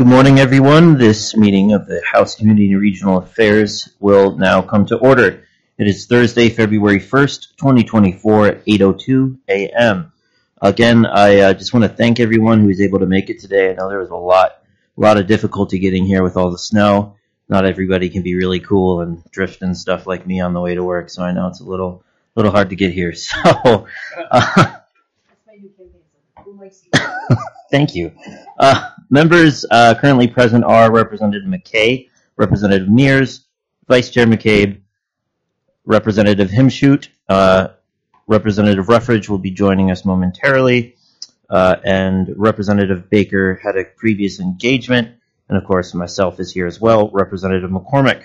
Good morning, everyone. This meeting of the House Committee on Regional Affairs will now come to order. It is Thursday, February 1st, 2024 at 8:02 a.m. Again, I just want to thank everyone who was able to make it today. I know there was a lot of difficulty getting here with all the snow. Not everybody can be really cool and drift and stuff like me on the way to work, so I know it's a little hard to get here. So, thank you. Members currently present are Representative McKay, Representative Mears, Vice Chair McCabe, Representative Himshoot, Representative Ruffridge will be joining us momentarily, and Representative Baker had a previous engagement, and of course myself is here as well, Representative McCormick.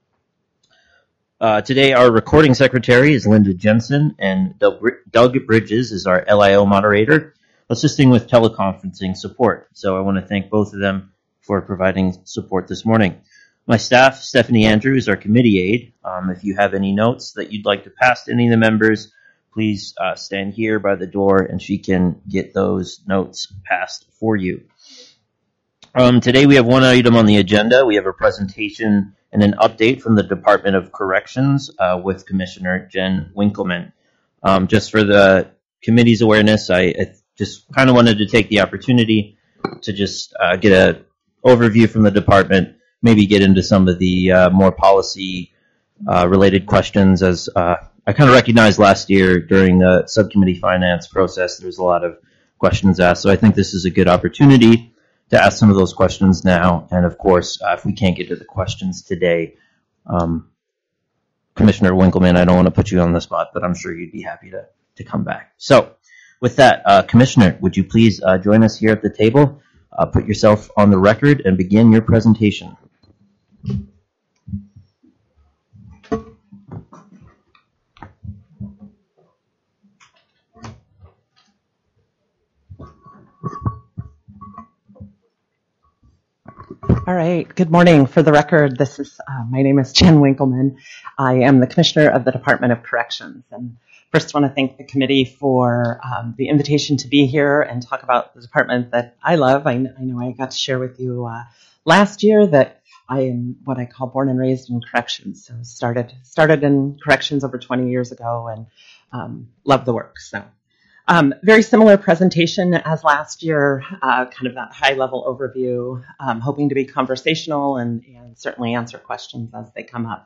Today our recording secretary is Linda Jensen, and Doug Bridges is our LIO moderator, assisting with teleconferencing support. So I want to thank both of them for providing support this morning. My staff, Stephanie Andrews, our committee aide. If you have any notes that you'd like to pass to any of the members, please stand here by the door and she can get those notes passed for you. Today we have one item on the agenda. We have a presentation and an update from the Department of Corrections with Commissioner Jen Winkleman. Just for the committee's awareness, I just kind of wanted to take the opportunity to just get an overview from the department, maybe get into some of the more policy related questions. As I kind of recognized last year during the subcommittee finance process, there was a lot of questions asked. So I think this is a good opportunity to ask some of those questions now. And of course, if we can't get to the questions today, Commissioner Winkleman, I don't want to put you on the spot, but I'm sure you'd be happy to come back. So with that, Commissioner, would you please join us here at the table, put yourself on the record, and begin your presentation. All right. Good morning. For the record, my name is Jen Winkleman. I am the Commissioner of the Department of Corrections. And first, I want to thank the committee for the invitation to be here and talk about the department that I love. I know I got to share with you last year that I am what I call born and raised in corrections. So started in corrections over 20 years ago and love the work. So very similar presentation as last year, kind of that high-level overview, hoping to be conversational and certainly answer questions as they come up.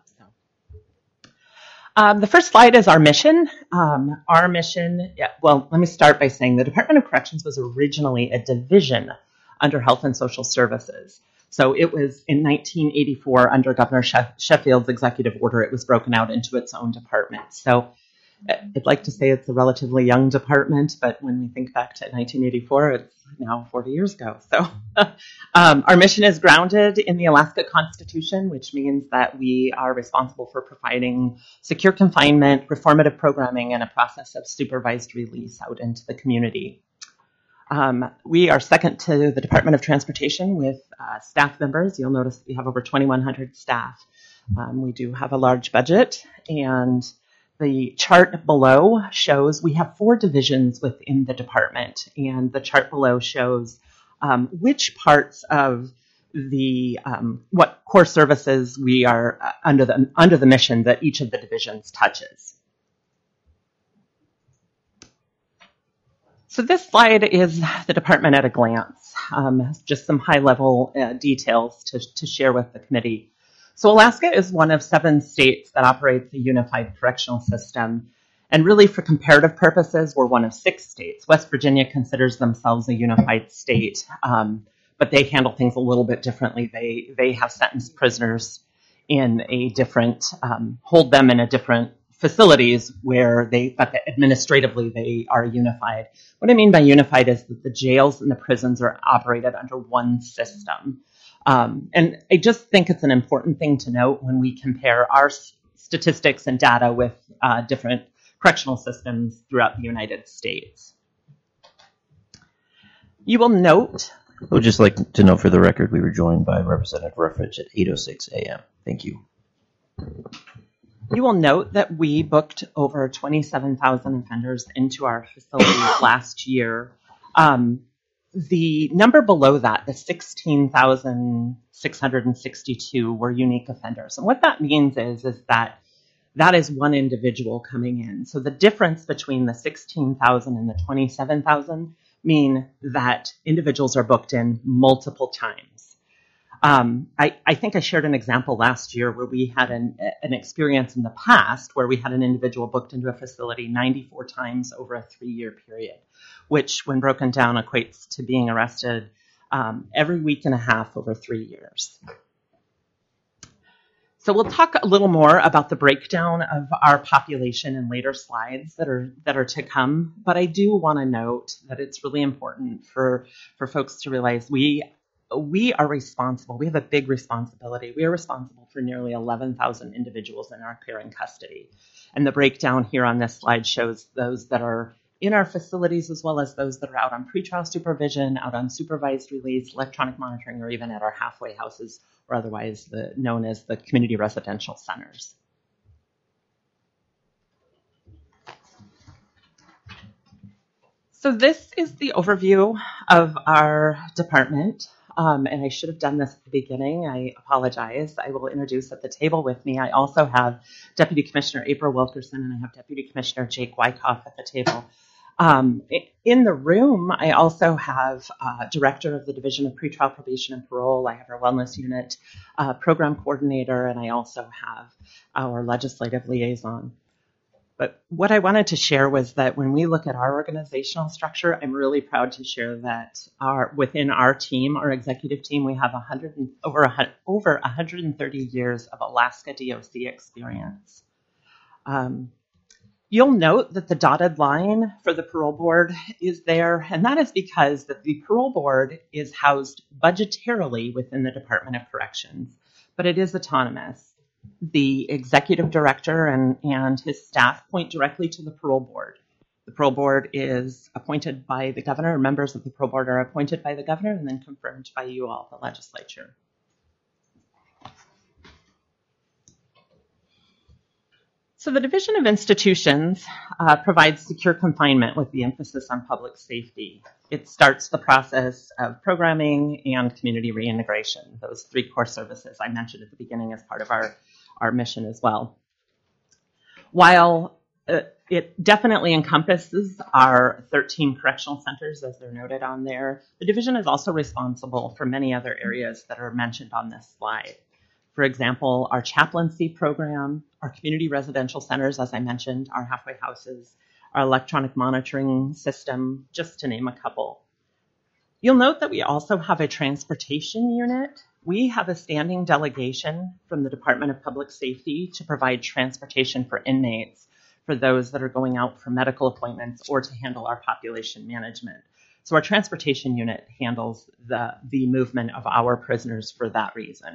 The first slide is our mission. Our mission, let me start by saying the Department of Corrections was originally a division under Health and Social Services. So it was in 1984 under Governor Sheffield's executive order, it was broken out into its own department. So I'd like to say it's a relatively young department, but when we think back to 1984, it's now 40 years ago. So our mission is grounded in the Alaska Constitution, which means that we are responsible for providing secure confinement, reformative programming, and a process of supervised release out into the community. We are second to the Department of Transportation with staff members. You'll notice we have over 2,100 staff. We do have a large budget, and the chart below shows we have 4 divisions within the department, and the chart below shows which parts of the what core services we are under the mission that each of the divisions touches. So this slide is the department at a glance, just some high-level details to share with the committee. So Alaska is one of 7 states that operates a unified correctional system. And really for comparative purposes, we're one of 6 states. West Virginia considers themselves a unified state, but they handle things a little bit differently. They have sentenced prisoners in a different, hold them in a different facilities but administratively they are unified. What I mean by unified is that the jails and the prisons are operated under one system. And I just think it's an important thing to note when we compare our statistics and data with different correctional systems throughout the United States. You will note... I would just like to note for the record, we were joined by Representative Ruffridge at 8:06 a.m. Thank you. You will note that we booked over 27,000 offenders into our facilities last year. The number below that, the 16,662, were unique offenders. And what that means is that that is one individual coming in. So the difference between the 16,000 and the 27,000 mean that individuals are booked in multiple times. I think I shared an example last year where we had an experience in the past where we had an individual booked into a facility 94 times over a 3-year period, which when broken down equates to being arrested every week and a half over 3 years. So we'll talk a little more about the breakdown of our population in later slides that are to come. But I do want to note that it's really important for folks to realize we are responsible. We have a big responsibility. We are responsible for nearly 11,000 individuals in our care and custody. And the breakdown here on this slide shows those that are in our facilities as well as those that are out on pretrial supervision, out on supervised release, electronic monitoring, or even at our halfway houses, or otherwise known as the community residential centers. So this is the overview of our department. And I should have done this at the beginning. I apologize. I will introduce at the table with me. I also have Deputy Commissioner April Wilkerson, and I have Deputy Commissioner Jake Wyckoff at the table. In the room, I also have Director of the Division of Pretrial Probation and Parole. I have our Wellness Unit Program Coordinator, and I also have our Legislative Liaison. But what I wanted to share was that when we look at our organizational structure, I'm really proud to share that within our team, our executive team, we have over 130 years of Alaska DOC experience. You'll note that the dotted line for the parole board is there, and that is because the parole board is housed budgetarily within the Department of Corrections, but it is autonomous. The executive director and his staff point directly to the parole board. The parole board is appointed by the governor. Members of the parole board are appointed by the governor and then confirmed by you all, the legislature. So the Division of Institutions provides secure confinement with the emphasis on public safety. It starts the process of programming and community reintegration, those 3 core services I mentioned at the beginning as part of our mission as well. While it definitely encompasses our 13 correctional centers, as they're noted on there, the division is also responsible for many other areas that are mentioned on this slide. For example, our chaplaincy program, our community residential centers, as I mentioned, our halfway houses, our electronic monitoring system, just to name a couple. You'll note that we also have a transportation unit. We have a standing delegation from the Department of Public Safety to provide transportation for inmates, for those that are going out for medical appointments or to handle our population management. So our transportation unit handles the movement of our prisoners for that reason.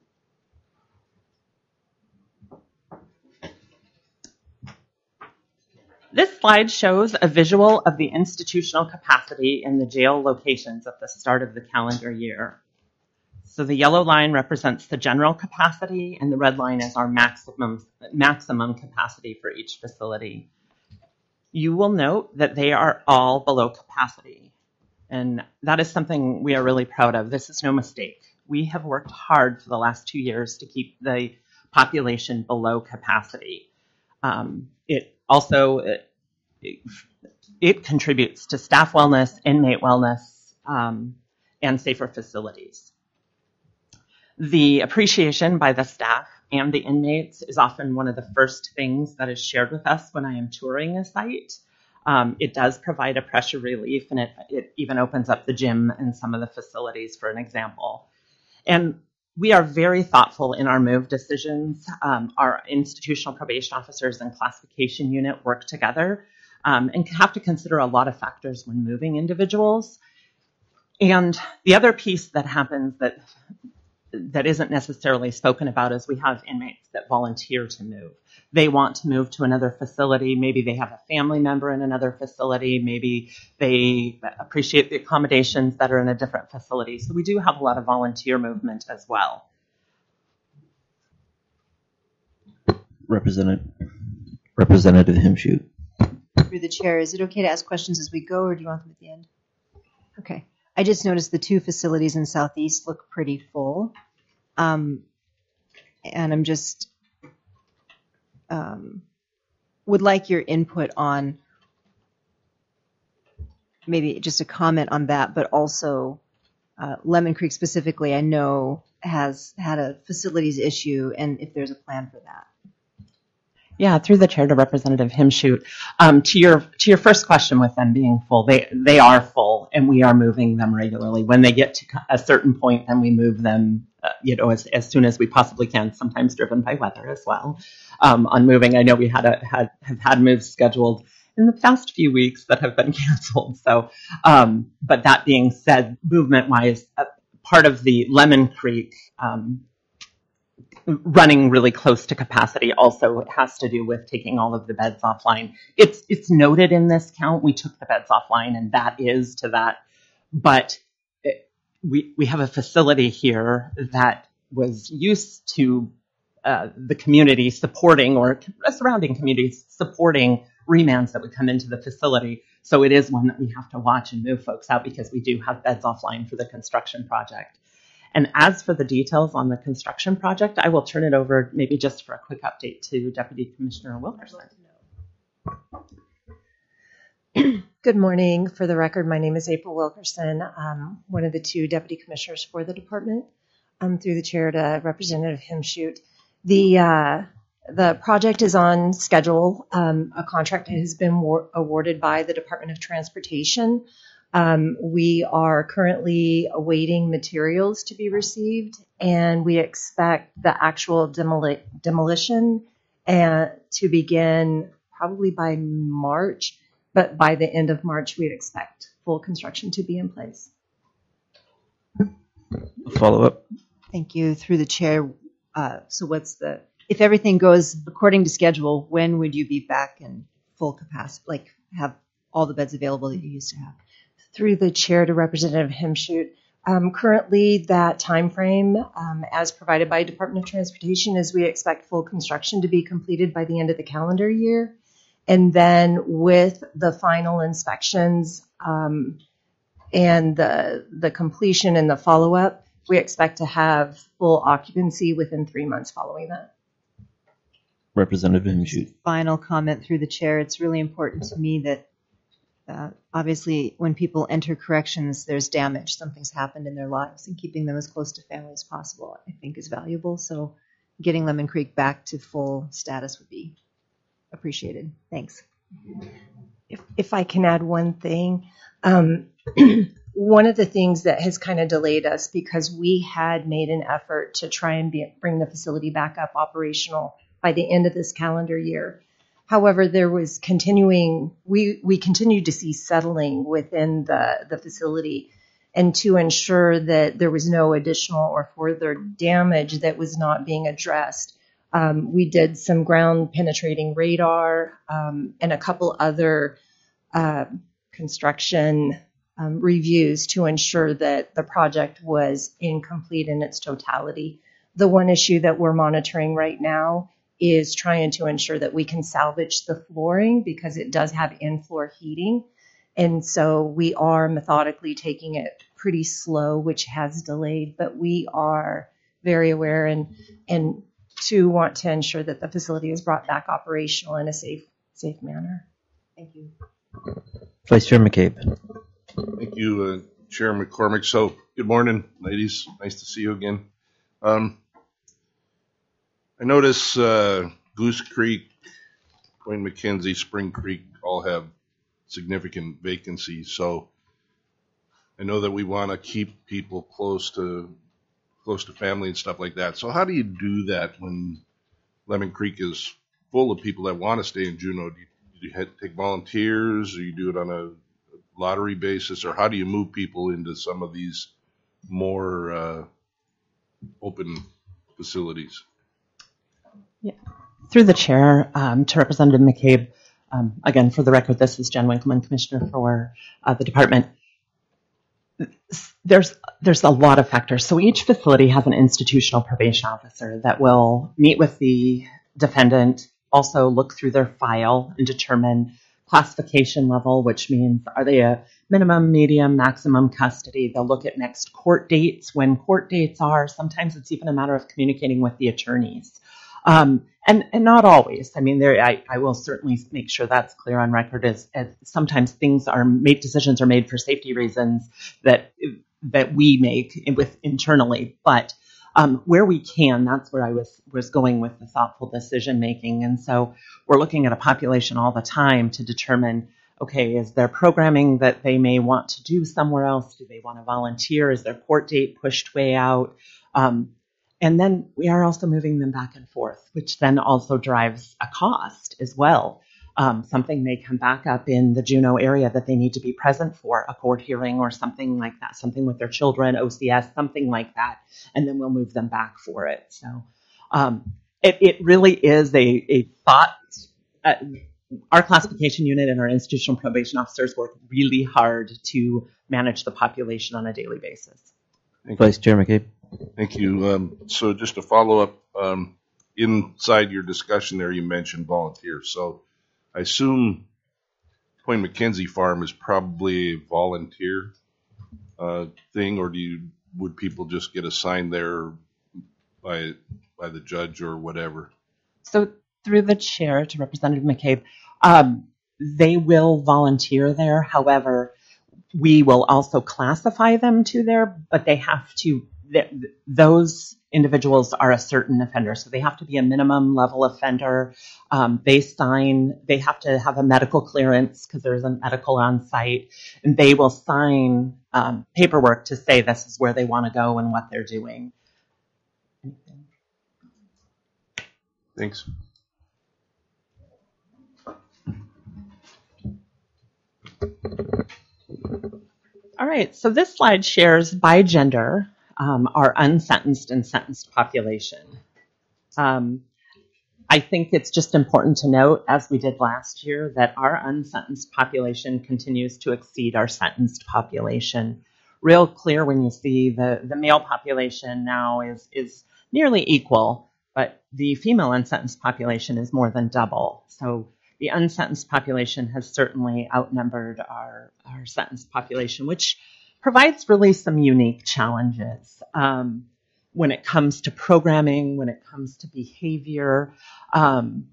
This slide shows a visual of the institutional capacity in the jail locations at the start of the calendar year. So the yellow line represents the general capacity, and the red line is our maximum capacity for each facility. You will note that they are all below capacity, and that is something we are really proud of. This is no mistake. We have worked hard for the last 2 years to keep the population below capacity. It contributes to staff wellness, inmate wellness, and safer facilities. The appreciation by the staff and the inmates is often one of the first things that is shared with us when I am touring a site. It does provide a pressure relief, and it even opens up the gym in some of the facilities, for an example. And we are very thoughtful in our move decisions. Our institutional probation officers and classification unit work together and have to consider a lot of factors when moving individuals. And the other piece that happens that isn't necessarily spoken about is we have inmates that volunteer to move. They want to move to another facility. Maybe they have a family member in another facility. Maybe they appreciate the accommodations that are in a different facility. So we do have a lot of volunteer movement as well. Representative Himshoot. Through the chair, is it okay to ask questions as we go, or do you want them at the end? Okay. I just noticed the two facilities in Southeast look pretty full. And I'm just would like your input on maybe just a comment on that, but also Lemon Creek specifically, I know has had a facilities issue, and if there's a plan for that. Yeah, through the chair to Representative Himschoot. To your first question, with them being full, they are full, and we are moving them regularly. When they get to a certain point, then we move them, as soon as we possibly can. Sometimes driven by weather as well. On moving, I know we have had moves scheduled in the past few weeks that have been canceled. So, but that being said, movement-wise, part of the Lemon Creek running really close to capacity also has to do with taking all of the beds offline. It's noted in this count, we took the beds offline, and that is to that. But we have a facility here that was used to the community supporting, or surrounding communities supporting remands that would come into the facility. So it is one that we have to watch and move folks out, because we do have beds offline for the construction project. And as for the details on the construction project, I will turn it over maybe just for a quick update to Deputy Commissioner Wilkerson. Good morning. For the record, my name is April Wilkerson. I'm one of the two deputy commissioners for the department. Through the chair to Representative Himschoot. The project is on schedule. A contract has been awarded by the Department of Transportation. We are currently awaiting materials to be received, and we expect the actual demolition to begin probably by March, but by the end of March, we expect full construction to be in place. Follow up. Thank you. Through the chair, so if everything goes according to schedule, when would you be back in full capacity, like have all the beds available that you used to have? Through the chair to Representative Himschoot. Currently, that time frame, as provided by Department of Transportation, is we expect full construction to be completed by the end of the calendar year. And then with the final inspections and the completion and the follow-up, we expect to have full occupancy within 3 months following that. Representative Himschoot. Final comment through the chair. It's really important to me that obviously when people enter corrections, there's damage. Something's happened in their lives, and keeping them as close to family as possible, I think, is valuable. So getting Lemon Creek back to full status would be appreciated. Thanks. If I can add one thing, one of the things that has kind of delayed us, because we had made an effort to try and bring the facility back up operational by the end of this calendar year. However, there was we continued to see settling within the facility, and to ensure that there was no additional or further damage that was not being addressed, we did some ground penetrating radar and a couple other construction reviews to ensure that the project was incomplete in its totality. The one issue that we're monitoring right now is trying to ensure that we can salvage the flooring, because it does have in-floor heating. And so we are methodically taking it pretty slow, which has delayed, but we are very aware and to want to ensure that the facility is brought back operational in a safe manner. Thank you. Vice Chair McCabe. Thank you, Chair McCormick. So, good morning, ladies. Nice to see you again. I notice Goose Creek, Point McKenzie, Spring Creek all have significant vacancies. So I know that we want to keep people close to family and stuff like that. So how do you do that when Lemon Creek is full of people that want to stay in Juneau? Do you take volunteers, or you do it on a lottery basis, or how do you move people into some of these more open facilities? Yeah. Through the chair to Representative McCabe, again, for the record, this is Jen Winkleman, Commissioner for the department. There's a lot of factors. So each facility has an institutional probation officer that will meet with the defendant, also look through their file and determine classification level, which means are they a minimum, medium, maximum custody. They'll look at next court dates, when court dates are. Sometimes it's even a matter of communicating with the attorneys. And not always. I mean, I will certainly make sure that's clear on record. As sometimes decisions are made for safety reasons that we make internally, but where we can, that's where I was going with the thoughtful decision making. And so we're looking at a population all the time to determine, okay, is there programming that they may want to do somewhere else? Do they want to volunteer? Is their court date pushed way out? And then we are also moving them back and forth, which then also drives a cost as well. Something may come back up in the Juneau area that they need to be present for, a court hearing or something like that, something with their children, OCS, something like that, and then we'll move them back for it. So it really is a thought. Our classification unit and our institutional probation officers work really hard to manage the population on a daily basis. Vice Chair McCabe. Thank you. So just to follow up, inside your discussion there, you mentioned volunteers. So I assume Point McKenzie Farm is probably a volunteer thing, or would people just get assigned there by the judge or whatever? So through the chair to Representative McCabe, they will volunteer there. However, we will also classify them to there, but they have to. Those individuals are a certain offender, so they have to be a minimum level offender. They have to have a medical clearance because there's a medical on site, and they will sign paperwork to say this is where they want to go and what they're doing. Thanks. All right, so this slide shares by gender our unsentenced and sentenced population. I think it's just important to note, as we did last year, that our unsentenced population continues to exceed our sentenced population. Real clear when you see the male population now is nearly equal, but the female unsentenced population is more than double. So the unsentenced population has certainly outnumbered our sentenced population, which provides really some unique challenges when it comes to programming, when it comes to behavior. And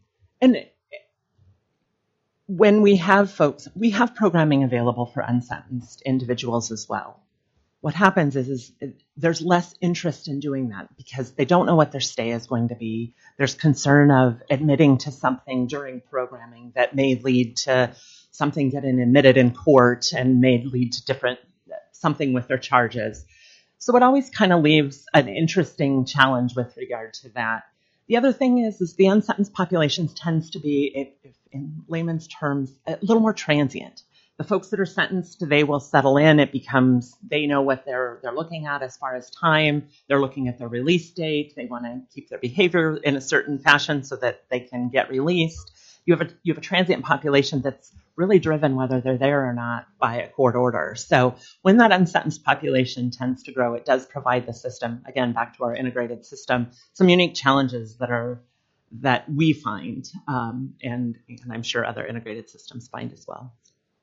when we have programming available for unsentenced individuals as well. What happens is there's less interest in doing that because they don't know what their stay is going to be. There's concern of admitting to something during programming that may lead to something getting admitted in court and may lead to something with their charges. So it always kind of leaves an interesting challenge with regard to that. The other thing is the unsentenced population tends to be, in layman's terms, a little more transient. The folks that are sentenced, they will settle in. They know what they're looking at as far as time. They're looking at their release date. They want to keep their behavior in a certain fashion so that they can get released. You have a transient population that's really driven, whether they're there or not, by a court order. So when that unsentenced population tends to grow, it does provide the system, again, back to our integrated system, some unique challenges that we find, and I'm sure other integrated systems find as well.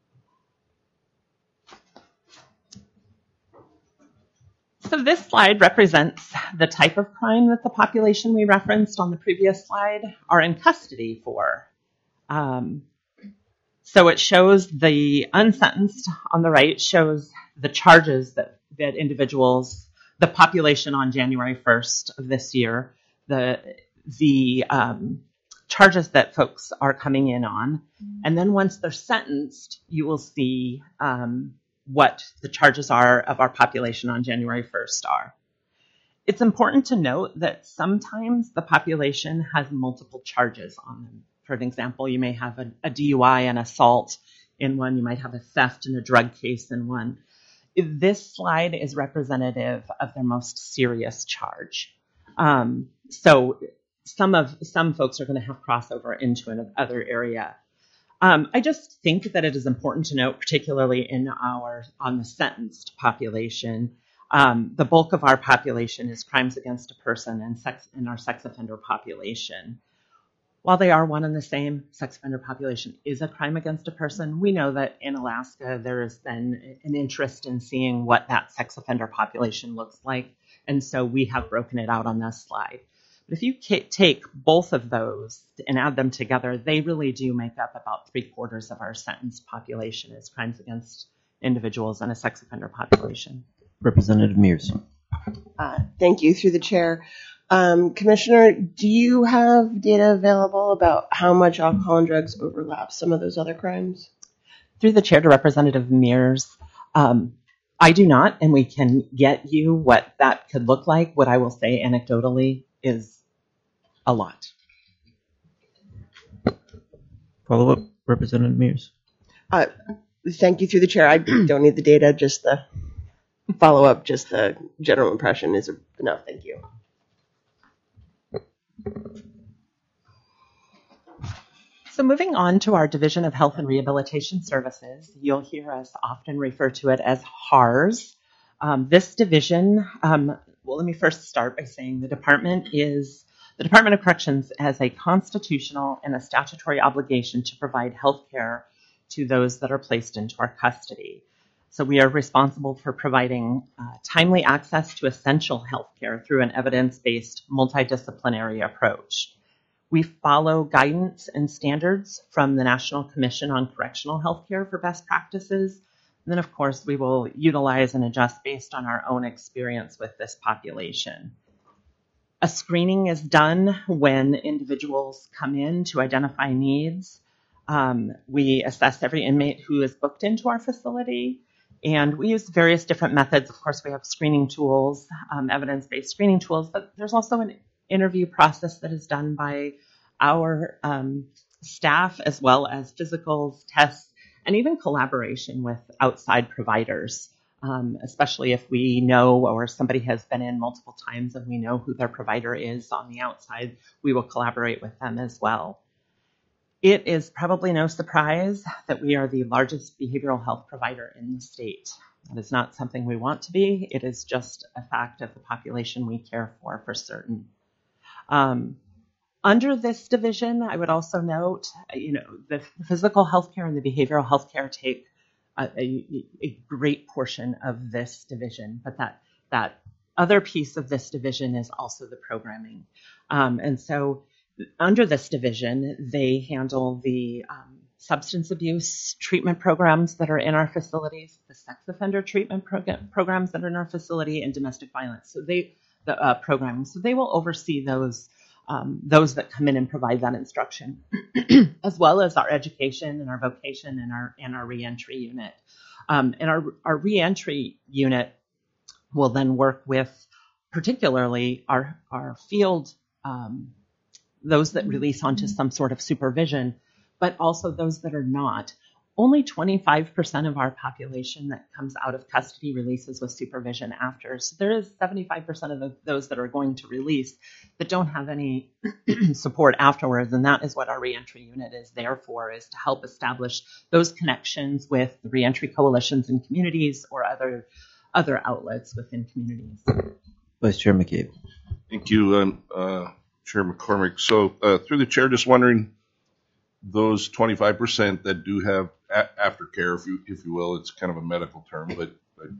So this slide represents the type of crime that the population we referenced on the previous slide are in custody for. So it shows the unsentenced on the right, shows the charges that individuals, the population on January 1st of this year, the charges that folks are coming in on. And then once they're sentenced, you will see what the charges are of our population on January 1st are. It's important to note that sometimes the population has multiple charges on them. For an example, you may have a DUI and assault in one. You might have a theft and a drug case in one. This slide is representative of their most serious charge. So some folks are going to have crossover into another area. I just think that it is important to note, particularly on the sentenced population, the bulk of our population is crimes against a person and our sex offender population. While they are one and the same, sex offender population is a crime against a person. We know that in Alaska, there has been an interest in seeing what that sex offender population looks like. And so we have broken it out on this slide. But if you take both of those and add them together, they really do make up about 3/4 of our sentenced population as crimes against individuals and a sex offender population. Representative Mears. Thank you, through the chair. Commissioner, do you have data available about how much alcohol and drugs overlap some of those other crimes? Through the chair to Representative Mears, I do not, and we can get you what that could look like. What I will say anecdotally is a lot. Follow up, Representative Mears. Thank you, through the chair. I don't need the data, just the follow-up, just the general impression is enough. Thank you. So moving on to our Division of Health and Rehabilitation Services, you'll hear us often refer to it as HARS. This division, well, let me first start by saying the Department of Corrections has a constitutional and a statutory obligation to provide health care to those that are placed into our custody. So we are responsible for providing timely access to essential health care through an evidence-based multidisciplinary approach. We follow guidance and standards from the National Commission on Correctional Health Care for best practices. And then, of course, we will utilize and adjust based on our own experience with this population. A screening is done when individuals come in to identify needs. We assess every inmate who is booked into our facility, and we use various different methods. Of course, we have screening tools, evidence-based screening tools, but there's also an interview process that is done by our staff, as well as physicals, tests, and even collaboration with outside providers, especially if we know or somebody has been in multiple times and we know who their provider is on the outside, we will collaborate with them as well. It is probably no surprise that we are the largest behavioral health provider in the state. That is not something we want to be. It is just a fact of the population we care for certain. Under this division, I would also note, the physical health care and the behavioral health care take a great portion of this division, but that other piece of this division is also the programming. And so under this division, they handle the substance abuse treatment programs that are in our facilities, the sex offender treatment programs that are in our facility, and domestic violence. So programming. So they will oversee those that come in and provide that instruction, as well as our education and our vocation and our reentry unit. And our reentry unit will then work with particularly our field, those that release onto some sort of supervision, but also those that are not. Only 25% of our population that comes out of custody releases with supervision after. So there is 75% of those that are going to release that don't have any support afterwards. And that is what our reentry unit is there for, is to help establish those connections with the reentry coalitions in communities or other outlets within communities. Vice Chair McCabe. Thank you, Chair McCormick. So through the chair, just wondering, those 25% that do have aftercare, if you will, it's kind of a medical term, but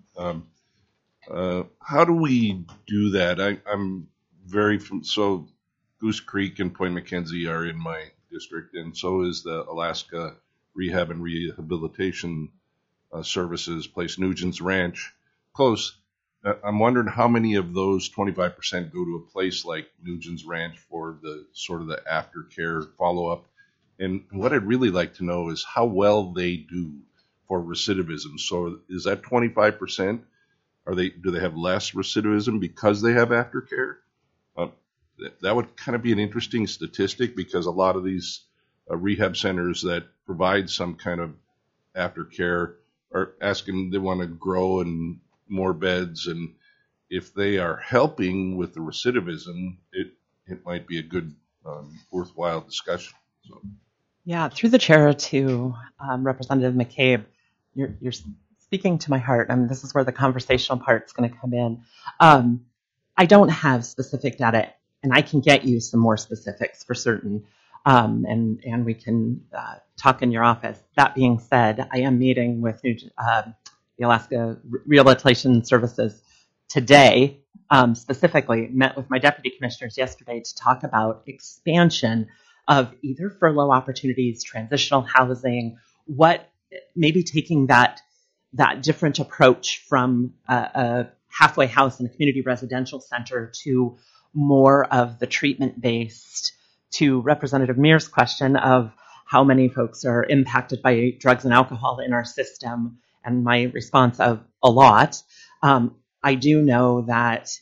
how do we do that? I'm so Goose Creek and Point McKenzie are in my district, and so is the Alaska Rehab and Rehabilitation Services place, Nugent's Ranch, close. I'm wondering how many of those 25% go to a place like Nugent's Ranch for the sort of the aftercare follow-up. And what I'd really like to know is how well they do for recidivism. So is that 25%? Do they have less recidivism because they have aftercare? That would kind of be an interesting statistic, because a lot of these rehab centers that provide some kind of aftercare are asking, they want to grow and more beds. And if they are helping with the recidivism, it might be a good, worthwhile discussion. So. Yeah, through the chair to Representative McCabe, you're speaking to my heart, and this is where the conversational part is going to come in. I don't have specific data, and I can get you some more specifics for certain. and we can talk in your office. That being said, I am meeting with the Alaska Rehabilitation Services today. Specifically, met with my deputy commissioners yesterday to talk about expansion of either furlough opportunities, transitional housing, what maybe taking that different approach from a halfway house and a community residential center to more of the treatment-based, to Representative Mears' question of how many folks are impacted by drugs and alcohol in our system, and my response of a lot. I do know that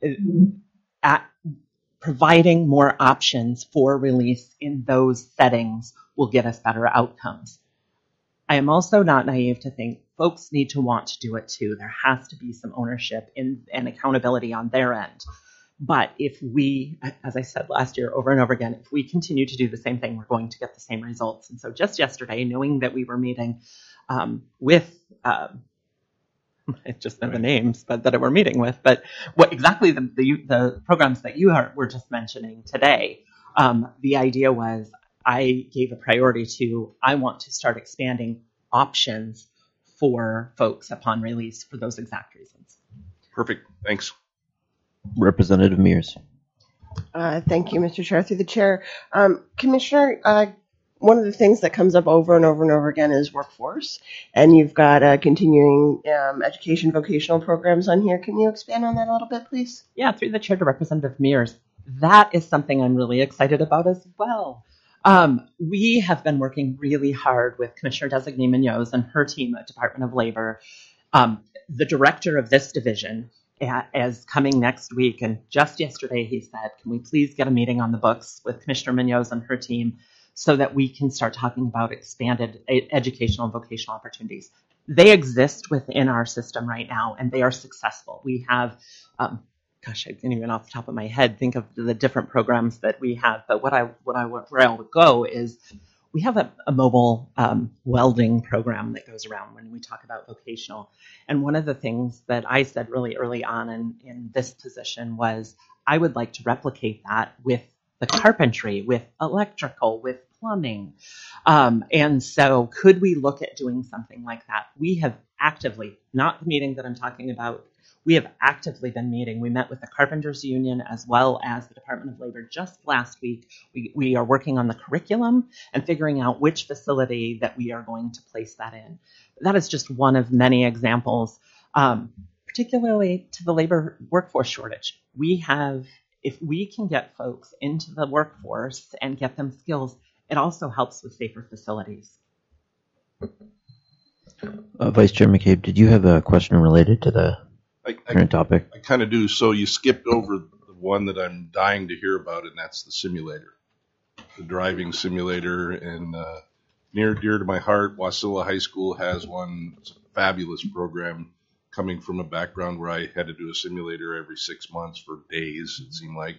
providing more options for release in those settings will get us better outcomes. I am also not naive to think folks need to want to do it too. There has to be some ownership and accountability on their end. But if we, as I said last year over and over again, if we continue to do the same thing, we're going to get the same results. And so just yesterday, knowing that we were meeting with, it's just been the names, but that we're meeting with, but what exactly the programs that you were just mentioning today, the idea was I gave a priority to, I want to start expanding options for folks upon release for those exact reasons. Perfect. Thanks. Representative Mears. Thank you, Mr. Chair. Through the chair. Commissioner, one of the things that comes up over and over and over again is workforce, and you've got continuing education vocational programs on here. Can you expand on that a little bit, please? Yeah, through the chair to Representative Mears. That is something I'm really excited about as well. We have been working really hard with Commissioner Designee Munoz and her team at Department of Labor. The director of this division is coming next week, and just yesterday he said, can we please get a meeting on the books with Commissioner Munoz and her team so that we can start talking about expanded educational and vocational opportunities. They exist within our system right now, and they are successful. We have, I can't even off the top of my head think of the different programs that we have, but where I would go is we have a mobile welding program that goes around when we talk about vocational. And one of the things that I said really early on in this position was I would like to replicate that with the carpentry, with electrical, with plumbing. And so could we look at doing something like that? We have actively, not the meeting that I'm talking about, we have actively been meeting. We met with the Carpenters Union as well as the Department of Labor just last week. We are working on the curriculum and figuring out which facility that we are going to place that in. That is just one of many examples, particularly to the labor workforce shortage. If we can get folks into the workforce and get them skills, it also helps with safer facilities. Vice Chair McCabe, did you have a question related to the current topic? I kind of do. So you skipped over the one that I'm dying to hear about, and that's the simulator, the driving simulator. And near dear to my heart, Wasilla High School has one. It's a fabulous program. Coming from a background where I had to do a simulator every 6 months for days, it seemed like.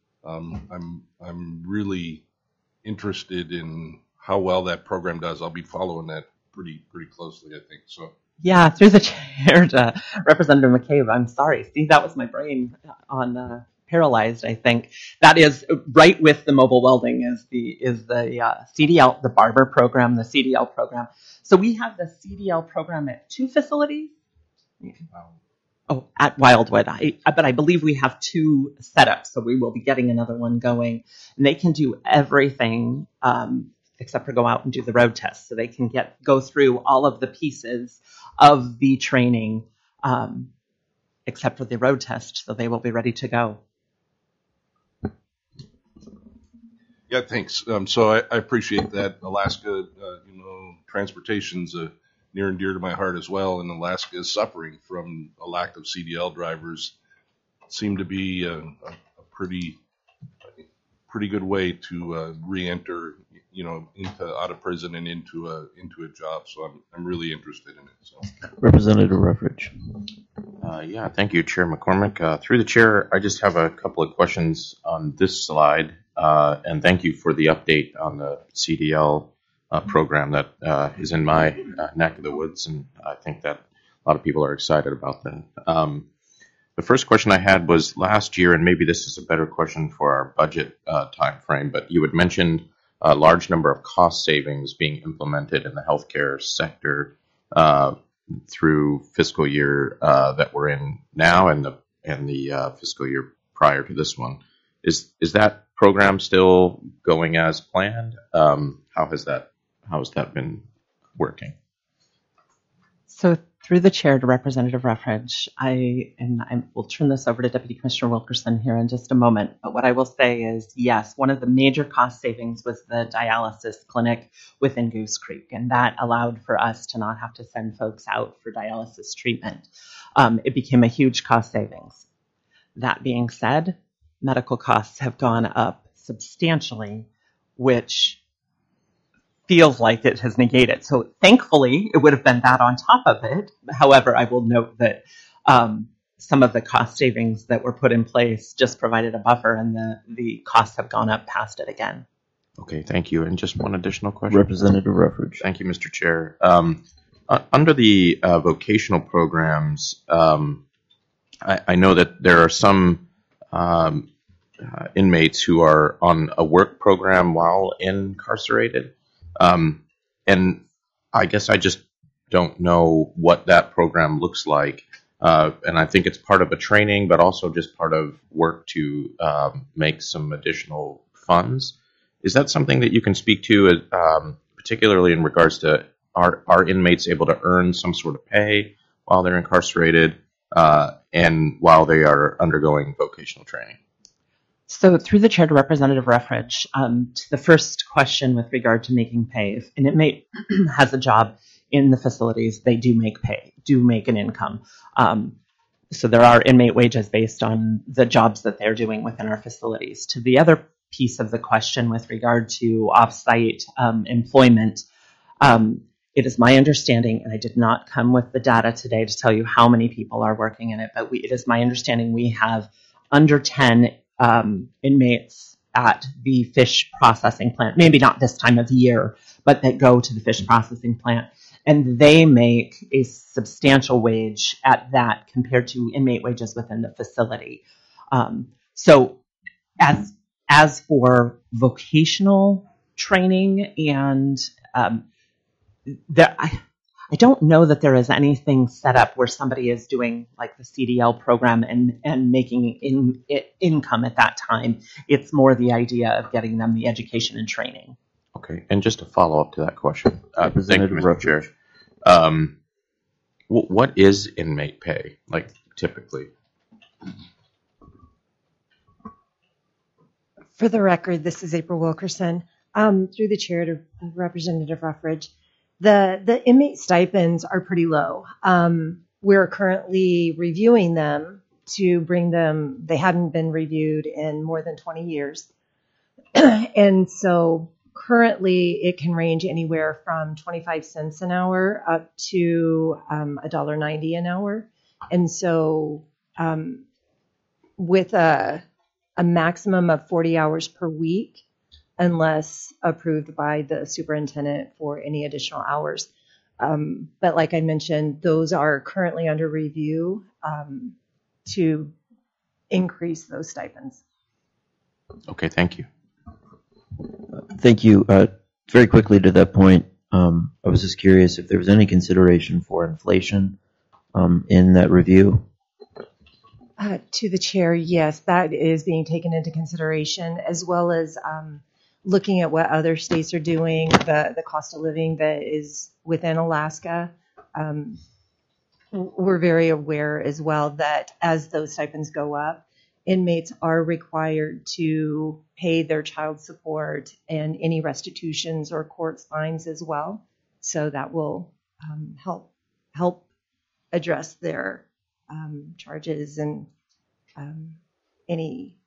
I'm really interested in how well that program does. I'll be following that pretty closely, I think. So. Yeah, through the chair to Representative McCabe. I'm sorry. See, that was my brain on paralyzed. I think that is right with the mobile welding is the CDL, the Barber program, the CDL program. So we have the CDL program at 2 facilities. Oh, at Wildwood. But I believe we have 2 setups, so we will be getting another one going. And they can do everything except for go out and do the road test. So they can go through all of the pieces of the training except for the road test, so they will be ready to go. Yeah, thanks. So I appreciate that. Alaska, transportation's near and dear to my heart as well, and Alaska is suffering from a lack of CDL drivers. Seem to be a pretty good way to re-enter, out of prison and into a job. So I'm really interested in it. So, Representative Ruffridge. Yeah, thank you, Chair McCormick. Through the chair, I just have a couple of questions on this slide, and thank you for the update on the CDL program that is in my neck of the woods, and I think that a lot of people are excited about that. The first question I had was last year, and maybe this is a better question for our budget time frame, but you had mentioned a large number of cost savings being implemented in the healthcare sector through fiscal year that we're in now and the fiscal year prior to this one. Is that program still going as planned? How has that been working? So through the chair to Representative Ruffridge, I will turn this over to Deputy Commissioner Wilkerson here in just a moment. But what I will say is, yes, one of the major cost savings was the dialysis clinic within Goose Creek, and that allowed for us to not have to send folks out for dialysis treatment. It became a huge cost savings. That being said, medical costs have gone up substantially, which feels like it has negated. So thankfully, it would have been that on top of it. However, I will note that some of the cost savings that were put in place just provided a buffer, and the costs have gone up past it again. Okay, thank you. And just one additional question. Representative Ruffridge. Thank you, Mr. Chair. Under the vocational programs, I know that there are some inmates who are on a work program while incarcerated. And I guess I just don't know what that program looks like. And I think it's part of a training, but also just part of work to make some additional funds. Is that something that you can speak to, particularly in regards to are inmates able to earn some sort of pay while they're incarcerated and while they are undergoing vocational training? So through the chair to Representative Ruffridge, to the first question with regard to making pay, if an inmate has a job in the facilities, they do make pay, do make an income. So there are inmate wages based on the jobs that they're doing within our facilities. To the other piece of the question with regard to off-site employment, it is my understanding, and I did not come with the data today to tell you how many people are working in it, but it is my understanding we have under 10 inmates at the fish processing plant, maybe not this time of year, but that go to the fish processing plant. And they make a substantial wage at that compared to inmate wages within the facility. So as for vocational training and I don't know that there is anything set up where somebody is doing like the CDL program and making income at that time. It's more the idea of getting them the education and training. Okay, and just to follow up to that question, thank you, Mr. Chair. What is inmate pay, like typically? For the record, this is April Wilkerson. Through the chair to Representative Ruffridge, the inmate stipends are pretty low. We're currently reviewing them to bring them, they hadn't been reviewed in more than 20 years. And so currently it can range anywhere from 25 cents an hour up to $1.90 an hour. And so with a maximum of 40 hours per week, unless approved by the superintendent for any additional hours. But like I mentioned, those are currently under review to increase those stipends. Okay, thank you. Thank you. Very quickly to that point, I was just curious if there was any consideration for inflation in that review. To the chair, yes, that is being taken into consideration, as well as looking at what other states are doing, the cost of living that is within Alaska. We're very aware as well that as those stipends go up, inmates are required to pay their child support and any restitutions or court fines as well. So that will help address their charges and any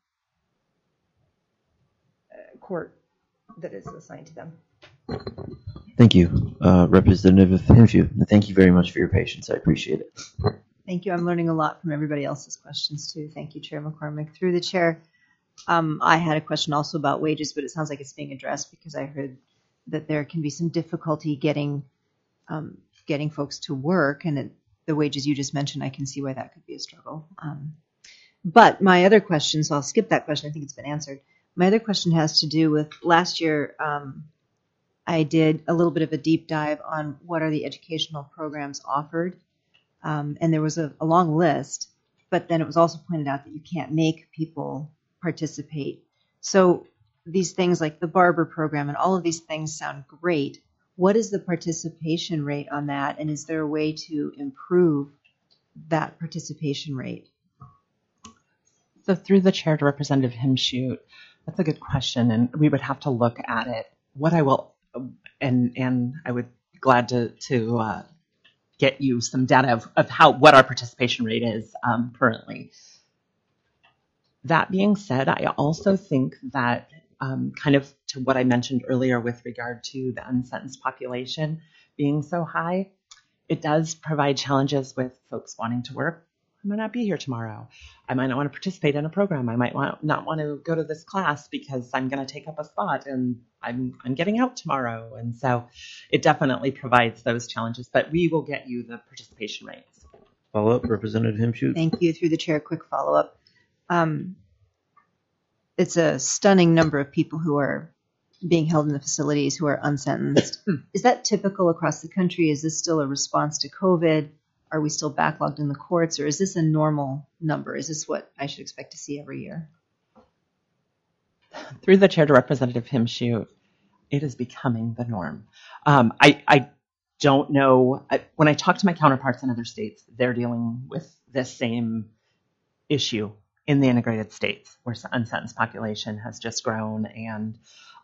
court that is assigned to them. Thank you, Representative Henshaw. Thank you very much for your patience. I appreciate it. Thank you. I'm learning a lot from everybody else's questions too. Thank you, Chair McCormick. Through the chair, I had a question also about wages, but it sounds like it's being addressed because I heard that there can be some difficulty getting folks to work, and the wages you just mentioned, I can see why that could be a struggle. But my other question, so I'll skip that question. I think it's been answered. My other question has to do with last year. I did a little bit of a deep dive on what are the educational programs offered, and there was a long list. But then it was also pointed out that you can't make people participate. So these things like the barber program and all of these things sound great. What is the participation rate on that, and is there a way to improve that participation rate? So through the chair to Representative Himshoot, that's a good question, and we would have to look at it. What I will, and I would be glad to get you some data of what our participation rate is currently. That being said, I also think that kind of to what I mentioned earlier with regard to the unsentenced population being so high, it does provide challenges with folks wanting to work. I might not be here tomorrow. I might not want to participate in a program. I might not want to go to this class because I'm going to take up a spot and I'm getting out tomorrow. And so it definitely provides those challenges, but we will get you the participation rates. Follow up, Representative Himshoot. Thank you. Through the chair, quick follow up. It's a stunning number of people who are being held in the facilities who are unsentenced. Is that typical across the country? Is this still a response to COVID? Are we still backlogged in the courts, or is this a normal number? Is this what I should expect to see every year? Through the chair to Representative Himshoot, it is becoming the norm. I don't know. When I talk to my counterparts in other states, they're dealing with this same issue in the integrated states where the unsentenced population has just grown. And,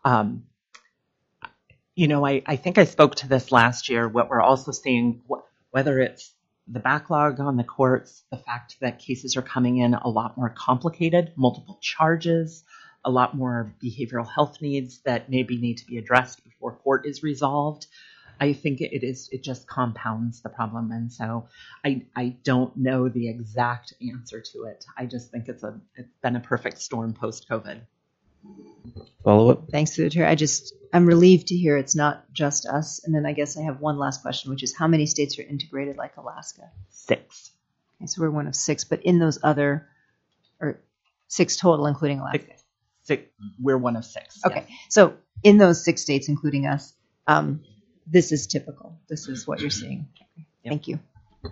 I think I spoke to this last year. What we're also seeing, whether it's the backlog on the courts, the fact that cases are coming in a lot more complicated, multiple charges, a lot more behavioral health needs that maybe need to be addressed before court is resolved. I think it just compounds the problem. And so I don't know the exact answer to it. I just think it's been a perfect storm post-COVID. Follow up. Thanks to the chair. I'm relieved to hear it's not just us. And then I guess I have one last question, which is how many states are integrated like Alaska? 6. Okay, so we're one of 6, but in those other, or 6 total, including Alaska. 6. We're one of 6. Okay, so in those 6 states, including us, this is typical. This is what you're seeing. Yep. Thank you.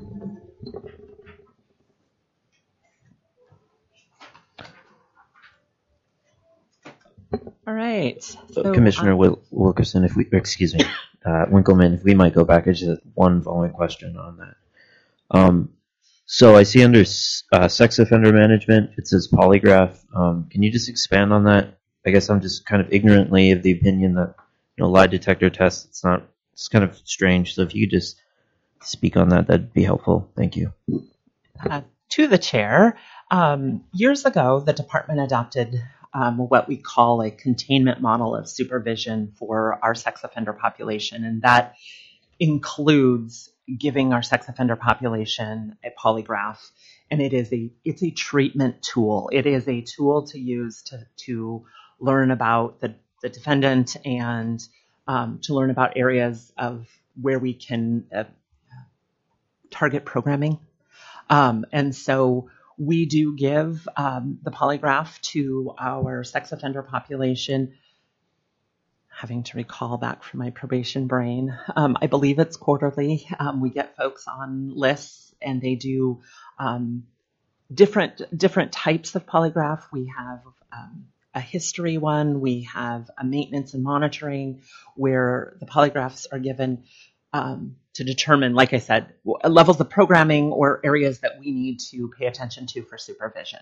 All right. So, Commissioner Wilkerson, Winkleman, if we might go back, I just have one following question on that. So I see under sex offender management, it says polygraph. Can you just expand on that? I guess I'm just kind of ignorantly of the opinion that, lie detector tests, it's kind of strange. So if you could just speak on that, that'd be helpful. Thank you. To the chair, years ago, the department adopted what we call a containment model of supervision for our sex offender population. And that includes giving our sex offender population a polygraph. And it's a treatment tool. It is a tool to use to learn about the defendant and to learn about areas of where we can target programming. And so we do give the polygraph to our sex offender population. Having to recall back from my probation brain, I believe it's quarterly. We get folks on lists, and they do different types of polygraph. We have a history one. We have a maintenance and monitoring, where the polygraphs are given to determine, like I said, levels of programming or areas that we need to pay attention to for supervision.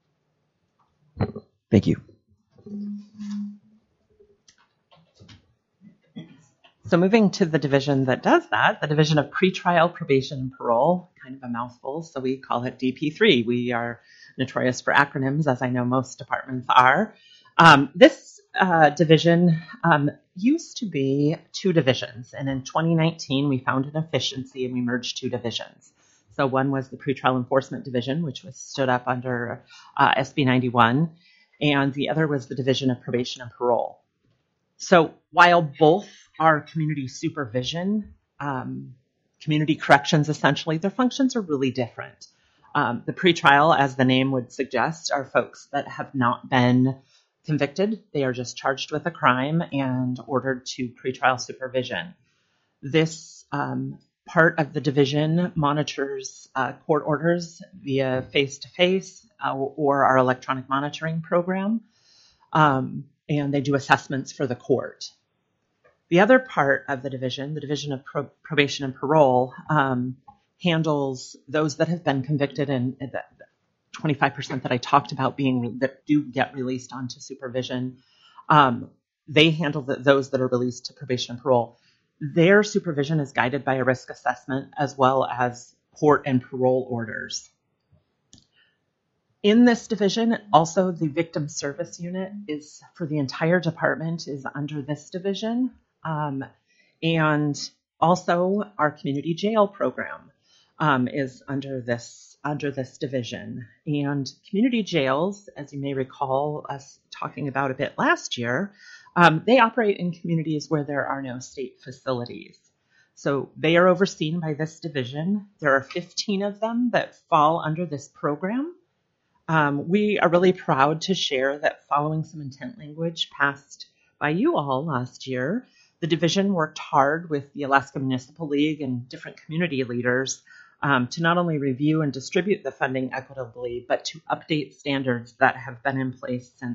Thank you. So moving to the division that does that, the Division of Pretrial Probation and Parole, kind of a mouthful, so we call it DP3. We are notorious for acronyms, as I know most departments are. This division used to be 2 divisions, and in 2019 we found an efficiency and we merged 2 divisions. So one was the Pretrial Enforcement Division, which was stood up under SB 91, and the other was the Division of Probation and Parole. So while both are community supervision, community corrections essentially, their functions are really different. The pretrial, as the name would suggest, are folks that have not been convicted, they are just charged with a crime and ordered to pretrial supervision. This part of the division monitors court orders via face-to-face or our electronic monitoring program, and they do assessments for the court. The other part of the division of probation and parole, handles those that have been convicted and the 25% that I talked about that do get released onto supervision. They handle those that are released to probation and parole. Their supervision is guided by a risk assessment as well as court and parole orders. In this division, also the victim service unit is for the entire department is under this division. And also our community jail program is under this division. And community jails, as you may recall us talking about a bit last year, they operate in communities where there are no state facilities. So they are overseen by this division. There are 15 of them that fall under this program. We are really proud to share that following some intent language passed by you all last year, the division worked hard with the Alaska Municipal League and different community leaders to not only review and distribute the funding equitably, but to update standards that have been in place since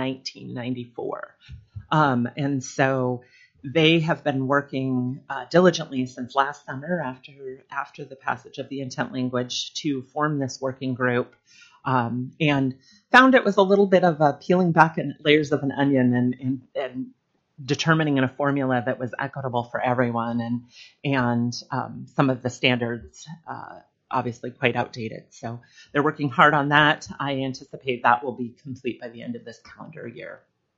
1994. And so they have been working diligently since last summer after the passage of the intent language to form this working group, and found it was a little bit of a peeling back layers of an onion and determining in a formula that was equitable for everyone, and some of the standards obviously quite outdated. So they're working hard on that. I anticipate that will be complete by the end of this calendar year.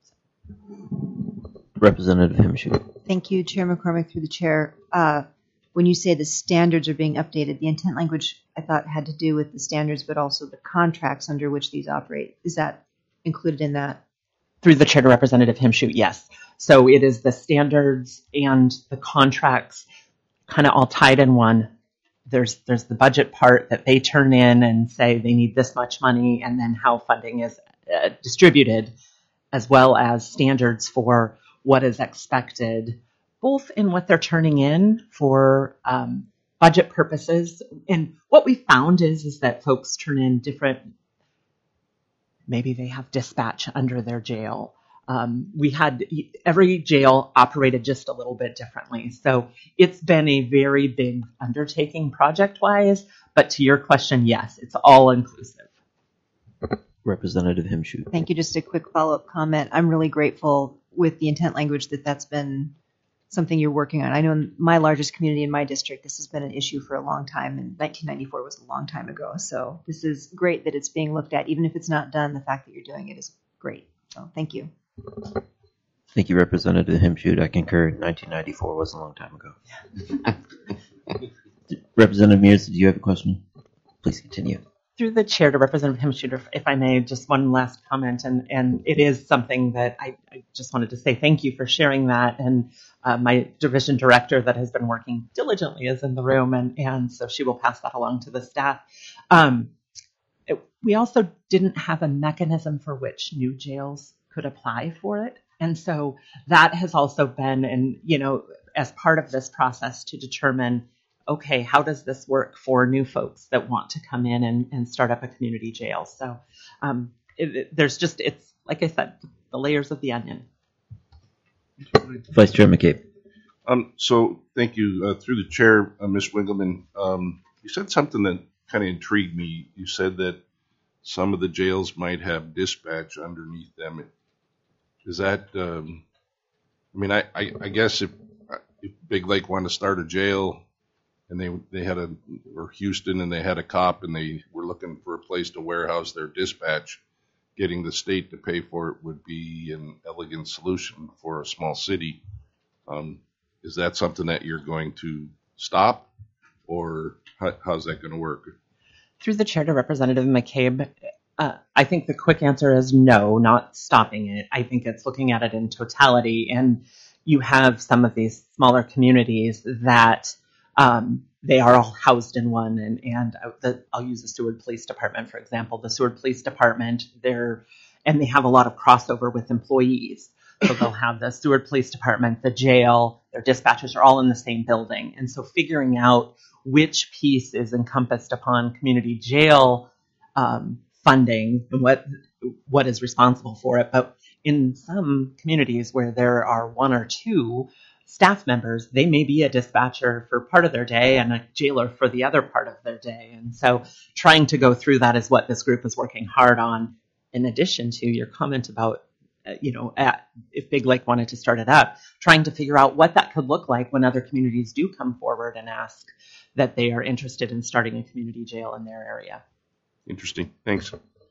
Representative Himshoot. Thank you, Chair McCormick, through the chair. When you say the standards are being updated, the intent language I thought had to do with the standards, but also the contracts under which these operate. Is that included in that? Through the chair to Representative Himshoot, yes. So it is the standards and the contracts kind of all tied in one. There's the budget part that they turn in and say they need this much money, and then how funding is distributed, as well as standards for what is expected, both in what they're turning in for budget purposes. And what we found is that folks turn in different, maybe they have dispatch under their jail. We had every jail operated just a little bit differently. So it's been a very big undertaking project wise, but to your question, yes, it's all inclusive. Representative Himshoot. Thank you. Just a quick follow-up comment. I'm really grateful with the intent language that's been something you're working on. I know in my largest community in my district, this has been an issue for a long time, and 1994 was a long time ago. So this is great that it's being looked at. Even if it's not done, the fact that you're doing it is great. So thank you. Thank you, Representative Himshoot. I concur. 1994 was a long time ago. Representative Mears, do you have a question? Please continue. Through the chair to Representative Himshoot, if I may, just one last comment, and it is something that I just wanted to say thank you for sharing that. And my division director that has been working diligently is in the room, and so she will pass that along to the staff. We also didn't have a mechanism for which new jails could apply for it. And so that has also been, and as part of this process to determine, okay, how does this work for new folks that want to come in and start up a community jail? So it's like I said, the layers of the onion. Vice Chair McCabe. So thank you. Through the chair, Ms. Winkleman, you said something that kind of intrigued me. You said that some of the jails might have dispatch underneath them. Is that, I guess if Big Lake wanted to start a jail and they had or Houston, and they had a cop and they were looking for a place to warehouse their dispatch, getting the state to pay for it would be an elegant solution for a small city. Is that something that you're going to stop, or how's that going to work? Through the chair to Representative McCabe, I think the quick answer is no, not stopping it. I think it's looking at it in totality. And you have some of these smaller communities that they are all housed in one. And I'll use the Seward Police Department, for example. The Seward Police Department, they're and they have a lot of crossover with employees. So they'll have the Seward Police Department, the jail, their dispatchers are all in the same building. And so figuring out which piece is encompassed upon community jail funding and what is responsible for it. But in some communities where there are one or two staff members, they may be a dispatcher for part of their day and a jailer for the other part of their day. And so trying to go through that is what this group is working hard on, in addition to your comment about if Big Lake wanted to start it up, trying to figure out what that could look like when other communities do come forward and ask that they are interested in starting a community jail in their area. Interesting. Thanks.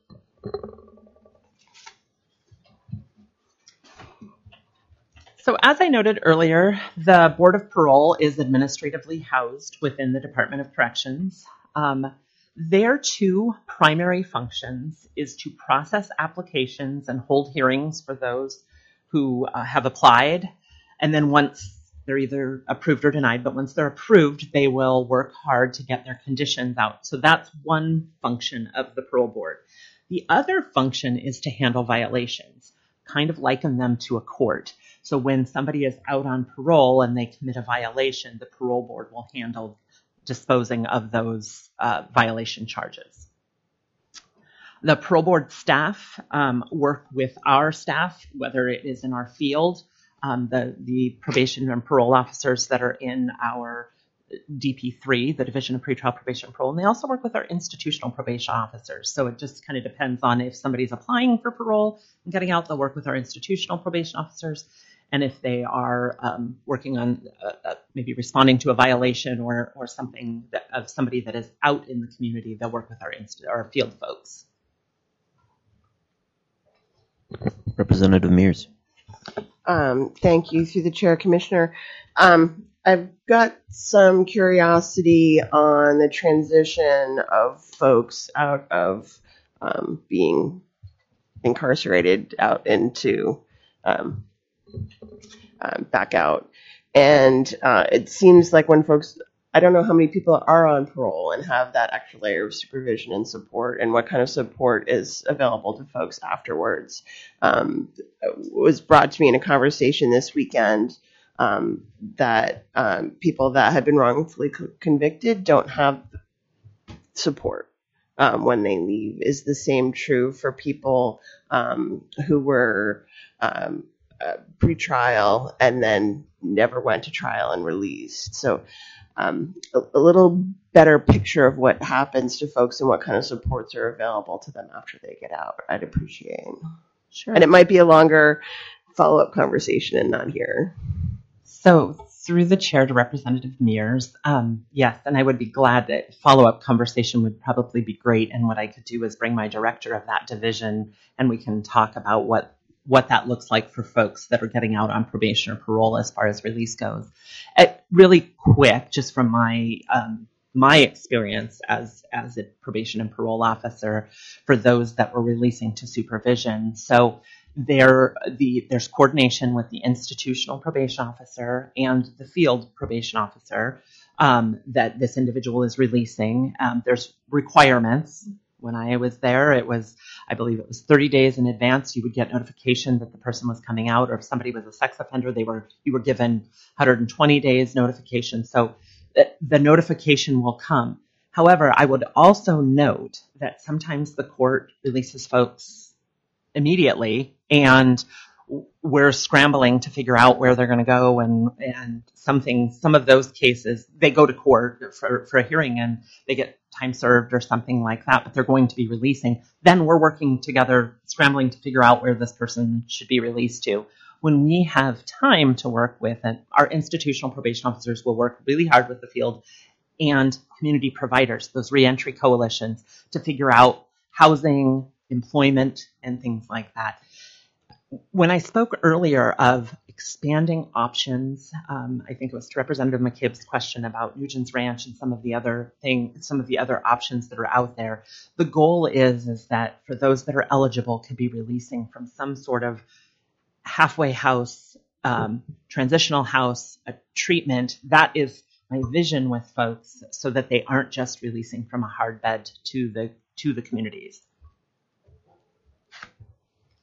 So as I noted earlier, the Board of Parole is administratively housed within the Department of Corrections. Their two primary functions is to process applications and hold hearings for those who have applied. And then once they're either approved or denied, but once they're approved, they will work hard to get their conditions out. So that's one function of the parole board. The other function is to handle violations, kind of liken them to a court. So when somebody is out on parole and they commit a violation, the parole board will handle disposing of those violation charges. The parole board staff work with our staff, whether it is in our field, the probation and parole officers that are in our DP3, the Division of Pretrial Probation and Parole, and they also work with our institutional probation officers. So it just kind of depends on if somebody's applying for parole and getting out, they'll work with our institutional probation officers. And if they are working on maybe responding to a violation or something of somebody that is out in the community, they'll work with our field folks. Representative Mears. Thank you, through the chair, Commissioner. I've got some curiosity on the transition of folks out of being incarcerated out into back out. And it seems like when folks, I don't know how many people are on parole and have that extra layer of supervision and support, and what kind of support is available to folks afterwards. Was brought to me in a conversation this weekend that people that have been wrongfully convicted don't have support when they leave. Is the same true for people who were pre-trial and then never went to trial and released? So a little better picture of what happens to folks and what kind of supports are available to them after they get out, I'd appreciate. Sure. And it might be a longer follow-up conversation and not here. So through the chair to Representative Mears, yes, and I would be glad that follow-up conversation would probably be great. And what I could do is bring my director of that division and we can talk about what that looks like for folks that are getting out on probation or parole as far as release goes. Really quick, just from my experience as a probation and parole officer for those that were releasing to supervision. So there's coordination with the institutional probation officer and the field probation officer that this individual is releasing. There's requirements. When I was there, I believe it was 30 days in advance. You would get notification that the person was coming out, or if somebody was a sex offender, you were given 120 days notification. So the notification will come. However, I would also note that sometimes the court releases folks immediately, and we're scrambling to figure out where they're going to go, and some of those cases, they go to court for a hearing and they get time served or something like that, but they're going to be releasing. Then we're working together, scrambling to figure out where this person should be released to. When we have time to work with it, our institutional probation officers will work really hard with the field and community providers, those reentry coalitions, to figure out housing, employment, and things like that. When I spoke earlier of expanding options, I think it was to Representative McKibb's question about Nugent's Ranch and some of the other options that are out there. The goal is that for those that are eligible could be releasing from some sort of halfway house, transitional house, a treatment. That is my vision with folks, so that they aren't just releasing from a hard bed to the communities.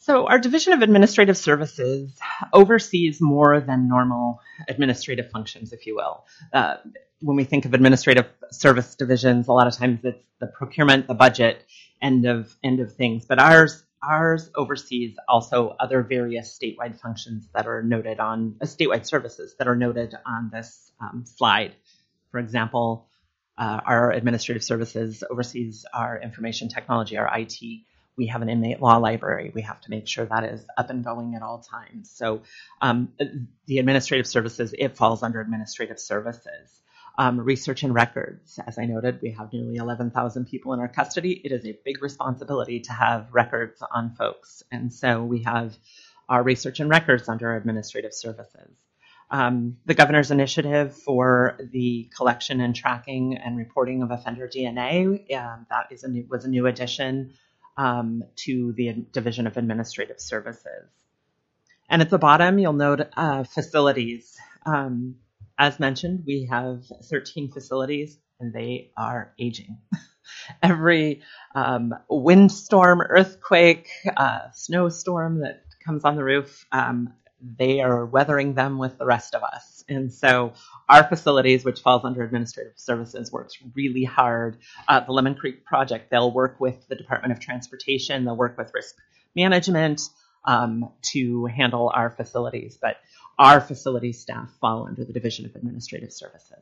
So our Division of Administrative Services oversees more than normal administrative functions, if you will. When we think of administrative service divisions, a lot of times it's the procurement, the budget, end of things. But ours oversees also other various statewide functions that are noted on statewide services that are noted on this slide. For example, our administrative services oversees our information technology, our IT. We have an inmate law library. We have to make sure that is up and going at all times. So the administrative services, it falls under administrative services. Research and records, as I noted, we have nearly 11,000 people in our custody. It is a big responsibility to have records on folks. And so we have our research and records under administrative services. The governor's initiative for the collection and tracking and reporting of offender DNA, that was a new addition to the Division of Administrative Services. And at the bottom, you'll note facilities. As mentioned, we have 13 facilities, and they are aging. Every windstorm, earthquake, snowstorm that comes on the roof, they are weathering them with the rest of us. And so our facilities, which falls under administrative services, works really hard. The Lemon Creek Project, they'll work with the Department of Transportation, they'll work with risk management to handle our facilities. But our facility staff fall under the Division of Administrative Services.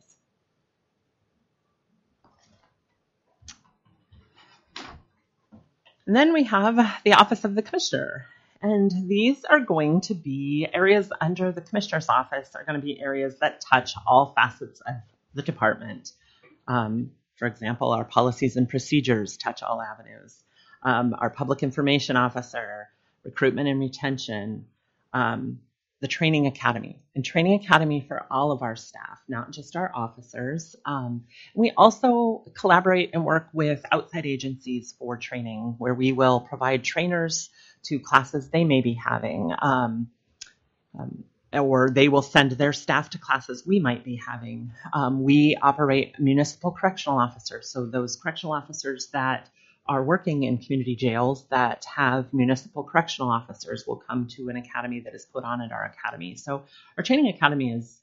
And then we have the Office of the Commissioner. And these are going to be areas under the Commissioner's office are going to be areas that touch all facets of the department. For example, our policies and procedures touch all avenues. Our Public Information Officer, recruitment and retention, the Training Academy, and Training Academy for all of our staff, not just our officers. We also collaborate and work with outside agencies for training, where we will provide trainers to classes they may be having, or they will send their staff to classes we might be having. We operate municipal correctional officers, so those correctional officers that are working in community jails that have municipal correctional officers will come to an academy that is put on at our academy. So our training academy is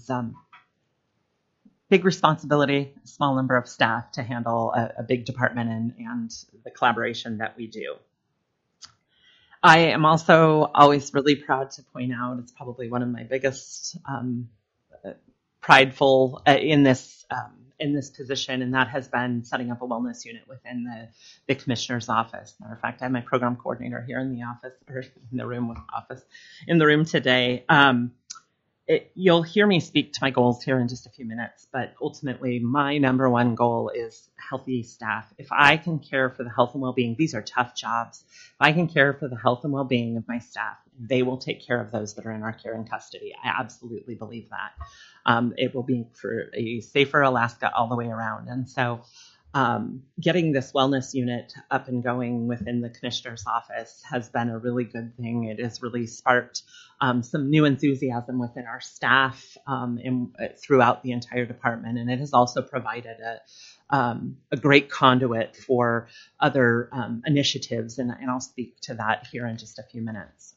big responsibility, a small number of staff to handle a big department and the collaboration that we do. I am also always really proud to point out, it's probably one of my biggest prideful in this position, and that has been setting up a wellness unit within the commissioner's office. Matter of fact, I have my program coordinator here in the office, or in the room today. You'll hear me speak to my goals here in just a few minutes, but ultimately my number one goal is healthy staff. If I can care for the health and well-being, these are tough jobs. If I can care for the health and well-being of my staff, they will take care of those that are in our care and custody. I absolutely believe that. It will be for a safer Alaska all the way around. And so getting this wellness unit up and going within the commissioner's office has been a really good thing. It has really sparked some new enthusiasm within our staff throughout the entire department. And it has also provided a great conduit for other initiatives. And I'll speak to that here in just a few minutes.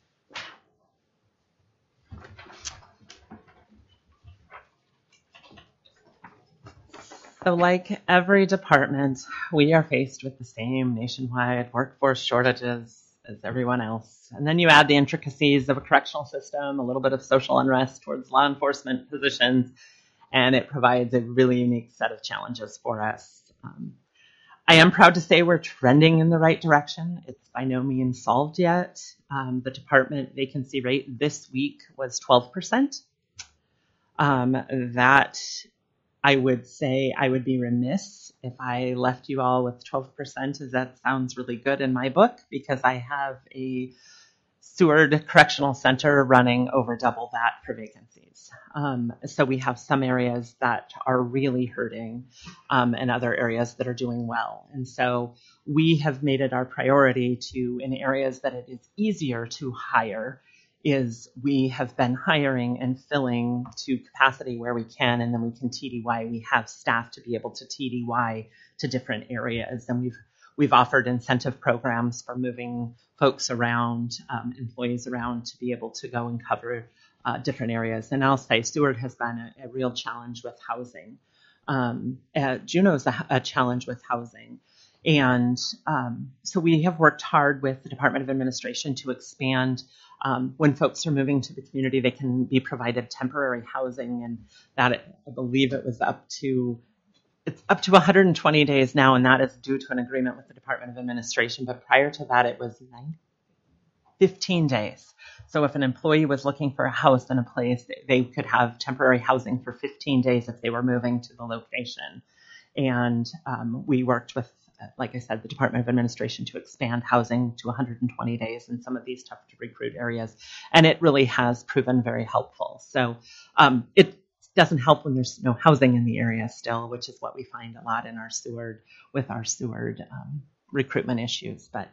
So like every department, we are faced with the same nationwide workforce shortages as everyone else. And then you add the intricacies of a correctional system, a little bit of social unrest towards law enforcement positions, and it provides a really unique set of challenges for us. I am proud to say we're trending in the right direction. It's by no means solved yet. The department vacancy rate this week was 12%. That I would say I would be remiss if I left you all with 12%, as that sounds really good in my book, because I have a Seward Correctional Center running over double that for vacancies. So we have some areas that are really hurting and other areas that are doing well. And so we have made it our priority to, in areas that it is easier to hire, is we have been hiring and filling to capacity where we can, and then we can TDY. We have staff to be able to TDY to different areas, and we've offered incentive programs for moving folks around, employees around, to be able to go and cover different areas. And I'll say Seward has been a real challenge with housing. Juneau's a challenge with housing. And so we have worked hard with the Department of Administration to expand. When folks are moving to the community, they can be provided temporary housing, and that, I believe it was up to 120 days now, and that is due to an agreement with the Department of Administration. But prior to that, it was 15 days. So if an employee was looking for a house in a place, they could have temporary housing for 15 days if they were moving to the location. And we worked with, like I said, the Department of Administration to expand housing to 120 days in some of these tough to recruit areas. And it really has proven very helpful. So it doesn't help when there's no housing in the area still, which is what we find a lot in our Seward, with our Seward recruitment issues. But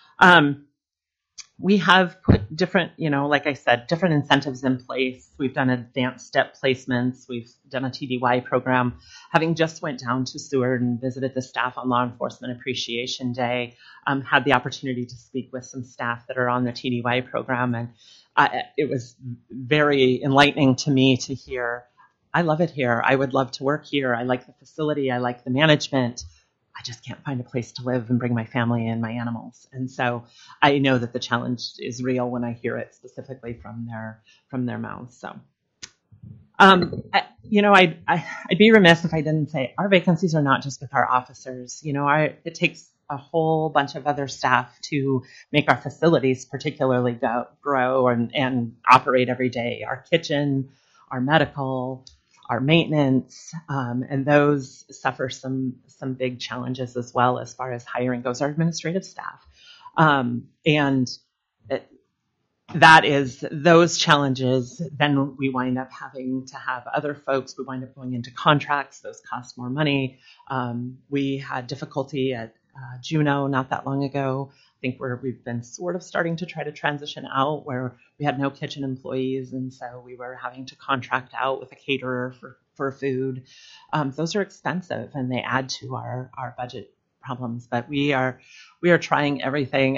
we have put different, like I said, different incentives in place. We've done advanced step placements. We've done a TDY program. Having just went down to Seward and visited the staff on Law Enforcement Appreciation Day, had the opportunity to speak with some staff that are on the TDY program. And it was very enlightening to me to hear, I love it here. I would love to work here. I like the facility. I like the management. I just can't find a place to live and bring my family and my animals. And so I know that the challenge is real when I hear it specifically from their mouths. So, I'd be remiss if I didn't say our vacancies are not just with our officers. It takes a whole bunch of other staff to make our facilities particularly grow and operate every day. Our kitchen, our medical, our maintenance, and those suffer some big challenges as well as far as hiring goes, our administrative staff. That is those challenges. Then we wind up having to have other folks. We wind up going into contracts. Those cost more money. We had difficulty at Juneau not that long ago. I think we've been sort of starting to try to transition out where we had no kitchen employees, and so we were having to contract out with a caterer for food. Those are expensive, and they add to our budget problems. But we are trying everything.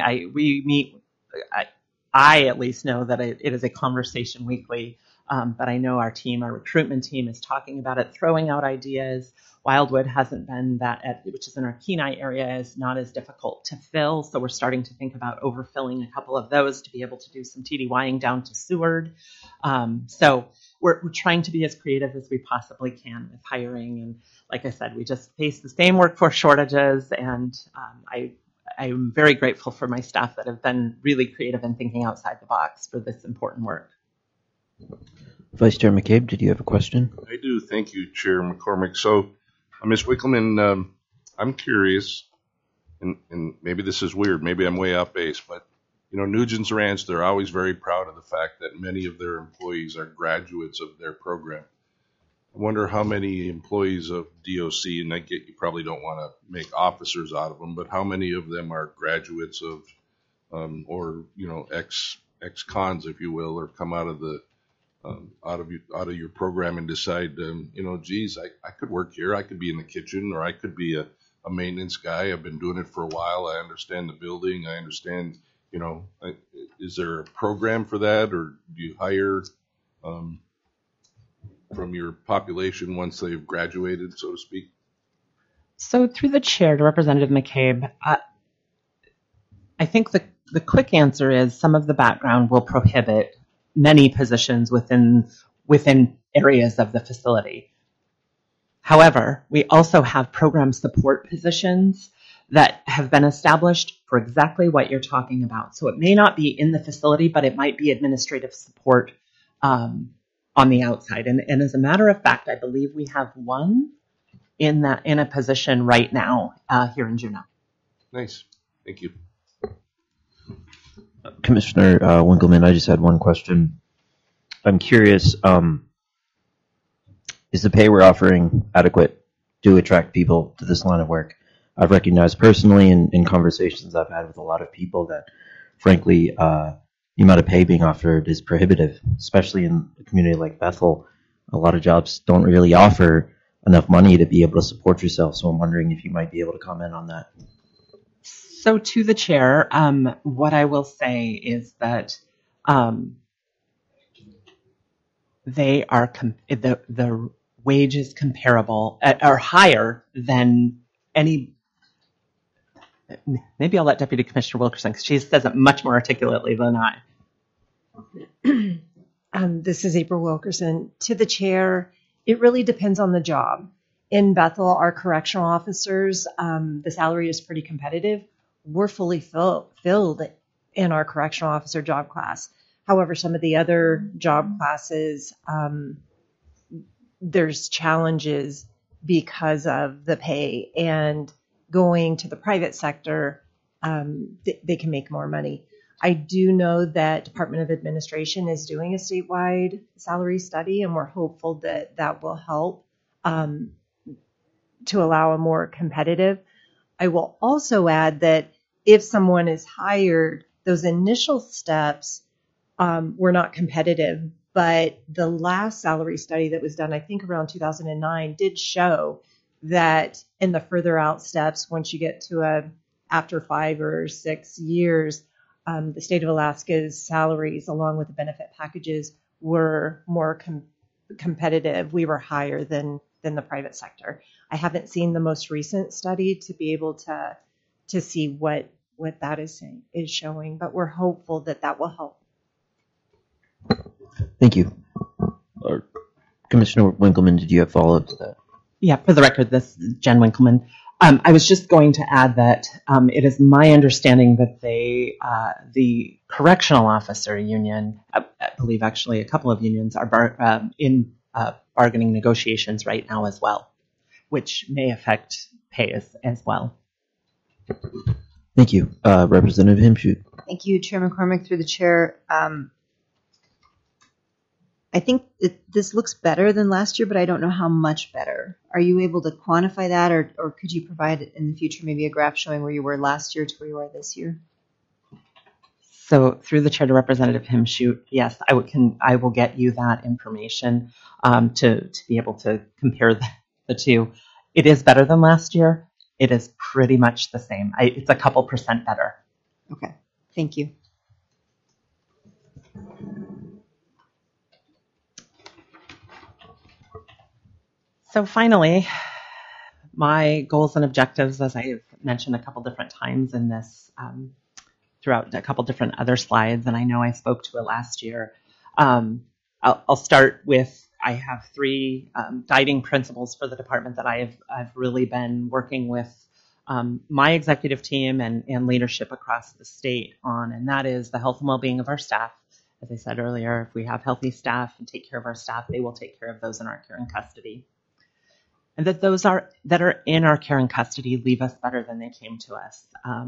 I at least know that it is a conversation weekly. But I know our recruitment team is talking about it, throwing out ideas. Wildwood hasn't been which is in our Kenai area, is not as difficult to fill. So we're starting to think about overfilling a couple of those to be able to do some TDYing down to Seward. So we're trying to be as creative as we possibly can with hiring. And like I said, we just face the same workforce shortages. And I'm very grateful for my staff that have been really creative and thinking outside the box for this important work. Vice Chair McCabe, did you have a question? I do. Thank you, Chair McCormick. So, Ms. Wickelman, I'm curious, and maybe this is weird, maybe I'm way off base, but, Nugent's Ranch, they're always very proud of the fact that many of their employees are graduates of their program. I wonder how many employees of DOC, and I get you probably don't want to make officers out of them, but how many of them are graduates of, or, ex-cons, if you will, or come out of the out of your program and decide, geez, I could work here. I could be in the kitchen, or I could be a maintenance guy. I've been doing it for a while. I understand the building. I understand, is there a program for that, or do you hire from your population once they've graduated, so to speak? So through the chair to Representative McCabe, I think the quick answer is some of the background will prohibit many positions within areas of the facility. However, we also have program support positions that have been established for exactly what you're talking about. So it may not be in the facility, but it might be administrative support on the outside. And as a matter of fact, I believe we have one in a position right now here in Juneau. Nice. Thank you. Commissioner Winkleman, I just had one question. I'm curious, is the pay we're offering adequate to attract people to this line of work? I've recognized personally in conversations I've had with a lot of people that, frankly, the amount of pay being offered is prohibitive, especially in a community like Bethel. A lot of jobs don't really offer enough money to be able to support yourself, so I'm wondering if you might be able to comment on that. So to the chair, what I will say is that they are the wage is comparable are higher than any. Maybe I'll let Deputy Commissioner Wilkerson, because she says it much more articulately than I. This is April Wilkerson. To the chair, it really depends on the job. In Bethel, our correctional officers, the salary is pretty competitive. We're fully filled in our correctional officer job class. However, some of the other job classes, there's challenges because of the pay, and going to the private sector, they can make more money. I do know that Department of Administration is doing a statewide salary study, and we're hopeful that that will help to allow a more competitive. I will also add that if someone is hired, those initial steps were not competitive, but the last salary study that was done, I think around 2009, did show that in the further out steps, once you get to after 5 or 6 years, the state of Alaska's salaries, along with the benefit packages, were more competitive. We were higher than the private sector. I haven't seen the most recent study to be able to see what that is showing, but we're hopeful that that will help. Thank you. Commissioner Winkleman, did you have follow-up to that? Yeah, for the record, this is Jen Winkleman. I was just going to add that it is my understanding that the correctional officer union, I believe actually a couple of unions, are in bargaining negotiations right now as well, which may affect pay as well. Thank you. Representative Himshoot. Thank you, Chair McCormick, through the chair. I think this looks better than last year, but I don't know how much better. Are you able to quantify that, or could you provide in the future maybe a graph showing where you were last year to where you are this year? So through the chair to Representative Himshoot, yes, I will get you that information to be able to compare the two. It is better than last year. It is pretty much the same. It's a couple percent better. Okay, thank you. So finally, my goals and objectives, as I've mentioned a couple different times in this, throughout a couple different other slides, and I know I spoke to it last year. I'll start with, I have 3 guiding principles for the department that I've really been working with my executive team and leadership across the state on, and that is the health and well-being of our staff. As I said earlier, if we have healthy staff and take care of our staff, they will take care of those in our care and custody. And that those that are in our care and custody leave us better than they came to us.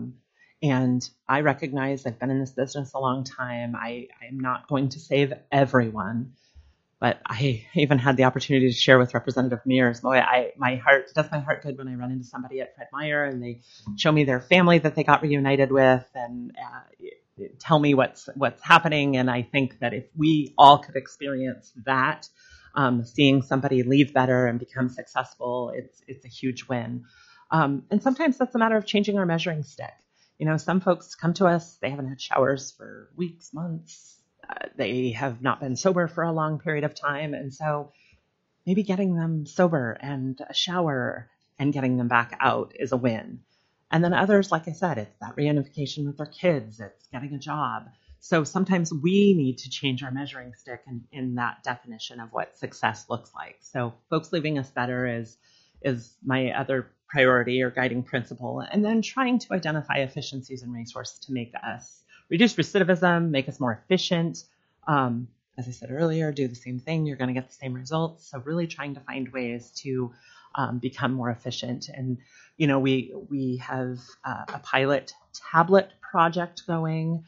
And I recognize I've been in this business a long time. I am not going to save everyone, but I even had the opportunity to share with Representative Mears. Boy, my heart good when I run into somebody at Fred Meyer and they show me their family that they got reunited with and tell me what's happening. And I think that if we all could experience that, seeing somebody leave better and become successful, it's a huge win. And sometimes that's a matter of changing our measuring stick. You know, some folks come to us, they haven't had showers for weeks, months. They have not been sober for a long period of time. And so maybe getting them sober and a shower and getting them back out is a win. And then others, like I said, it's that reunification with their kids, it's getting a job. So sometimes we need to change our measuring stick in that definition of what success looks like. So folks leaving us better is my other priority or guiding principle. And then trying to identify efficiencies and resources to make us reduce recidivism, make us more efficient. As I said earlier, do the same thing, you're going to get the same results. So really trying to find ways to become more efficient. And, you know, we have a pilot tablet project going.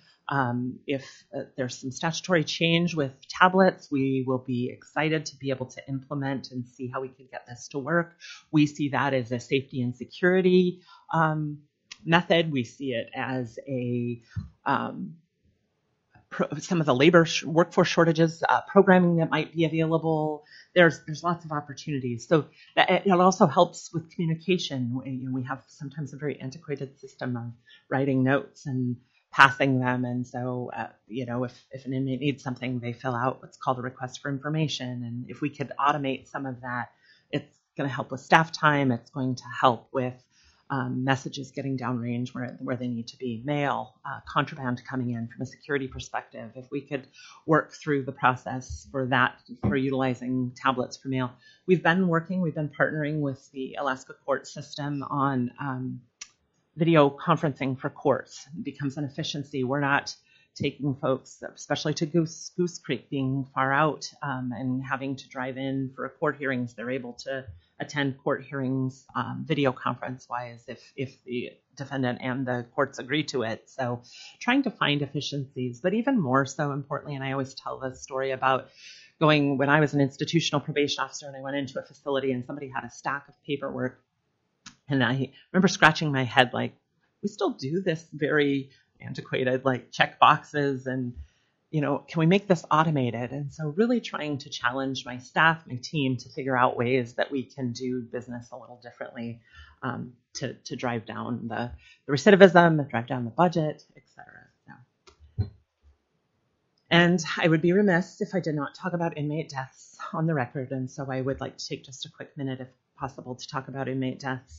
If there's some statutory change with tablets, we will be excited to be able to implement and see how we can get this to work. We see that as a safety and security method. We see it as a some of the labor workforce shortages, programming that might be available. There's lots of opportunities. So it also helps with communication. We have sometimes a very antiquated system of writing notes and passing them. And so, if an inmate needs something, they fill out what's called a request for information. And if we could automate some of that, it's going to help with staff time. It's going to help with messages getting downrange where they need to be, mail, contraband coming in from a security perspective. If we could work through the process for utilizing tablets for mail. We've been partnering with the Alaska court system on video conferencing for courts. It becomes an efficiency. We're not taking folks, especially to Goose Creek, being far out and having to drive in for court hearings. They're able to attend court hearings video conference wise if the defendant and the courts agree to it. So trying to find efficiencies, but even more so importantly, and I always tell this story about going when I was an institutional probation officer and I went into a facility and somebody had a stack of paperwork. And I remember scratching my head like, we still do this very antiquated, like check boxes and, can we make this automated? And so really trying to challenge my staff, my team to figure out ways that we can do business a little differently to drive down the recidivism, drive down the budget, et cetera. So. And I would be remiss if I did not talk about inmate deaths on the record. And so I would like to take just a quick minute, if possible, to talk about inmate deaths.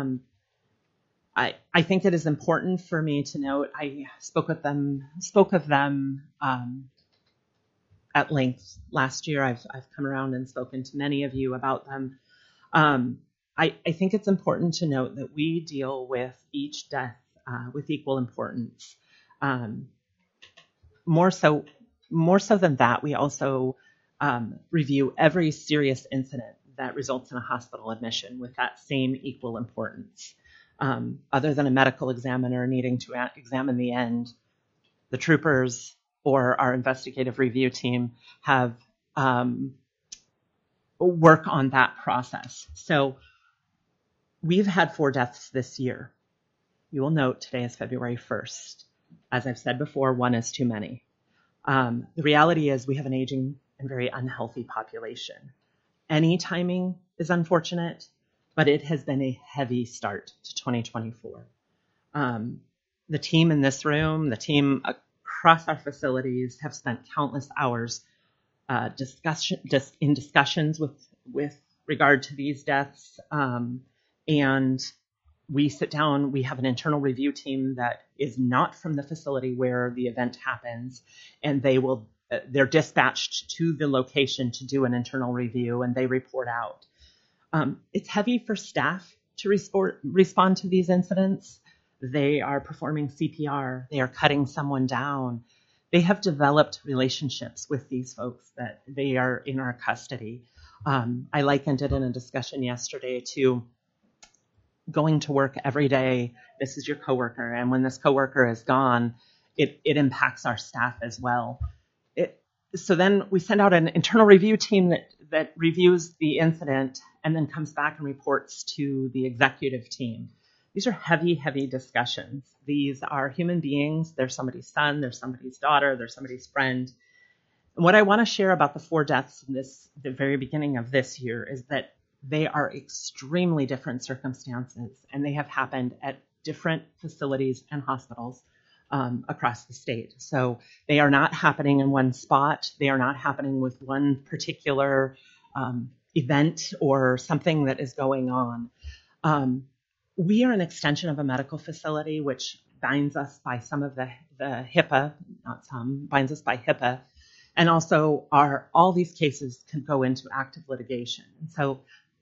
I think it is important for me to note, I spoke of them at length last year. I've come around and spoken to many of you about them. I think it's important to note that we deal with each death with equal importance. More so than that, we also review every serious incident that results in a hospital admission with that same equal importance. Other than a medical examiner needing to examine the end, the troopers or our investigative review team have work on that process. So we've had 4 deaths this year. You will note today is February 1st. As I've said before, 1 is too many. The reality is we have an aging and very unhealthy population. Any timing is unfortunate, but it has been a heavy start to 2024. The team in this room, the team across our facilities have spent countless hours in discussions with regard to these deaths. And we sit down, we have an internal review team that is not from the facility where the event happens, and they're dispatched to the location to do an internal review, and they report out. It's heavy for staff to respond to these incidents. They are performing CPR. They are cutting someone down. They have developed relationships with these folks that they are in our custody. I likened it in a discussion yesterday to going to work every day. This is your coworker, and when this coworker is gone, it impacts our staff as well. So then we send out an internal review team that reviews the incident and then comes back and reports to the executive team. These are heavy, heavy discussions. These are human beings. They're somebody's son, they're somebody's daughter, they're somebody's friend. And what I want to share about the 4 deaths in the very beginning of this year is that they are extremely different circumstances, and they have happened at different facilities and hospitals across the state. So they are not happening in one spot. They are not happening with one particular event or something that is going on. We are an extension of a medical facility, which binds us by some of the HIPAA, binds us by HIPAA. And also all these cases can go into active litigation. And so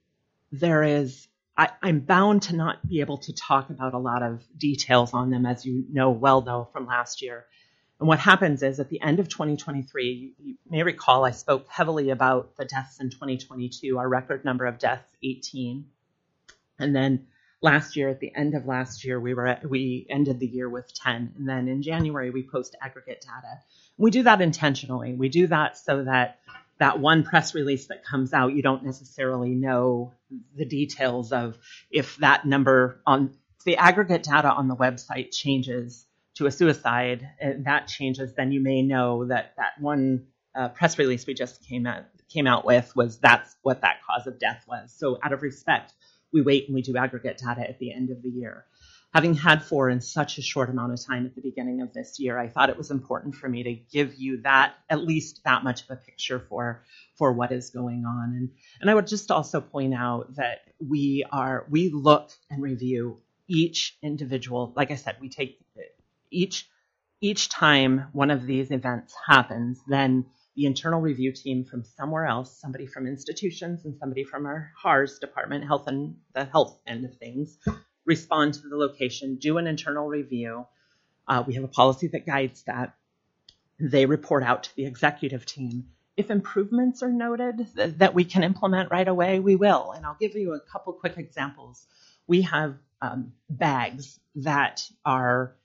I'm bound to not be able to talk about a lot of details on them, as you know from last year. And what happens is at the end of 2023, you may recall I spoke heavily about the deaths in 2022, our record number of deaths, 18. And then last year, at the end of last year, we ended the year with 10. And then in January, we post aggregate data. We do that intentionally. We do that so that one press release that comes out, you don't necessarily know the details of if that number the aggregate data on the website changes to a suicide, that changes, then you may know that one press release we just came out with was that's what that cause of death was. So out of respect, we wait and we do aggregate data at the end of the year. Having had 4 in such a short amount of time at the beginning of this year, I thought it was important for me to give you that, at least that much of a picture for what is going on. And I would just also point out that we look and review each individual. Like I said, we take each time one of these events happens, then the internal review team from somewhere else, somebody from institutions and somebody from our HARS department, health and the health end of things, respond to the location, do an internal review. We have a policy that guides that. They report out to the executive team. If improvements are noted that we can implement right away, we will. And I'll give you a couple quick examples. We have bags that are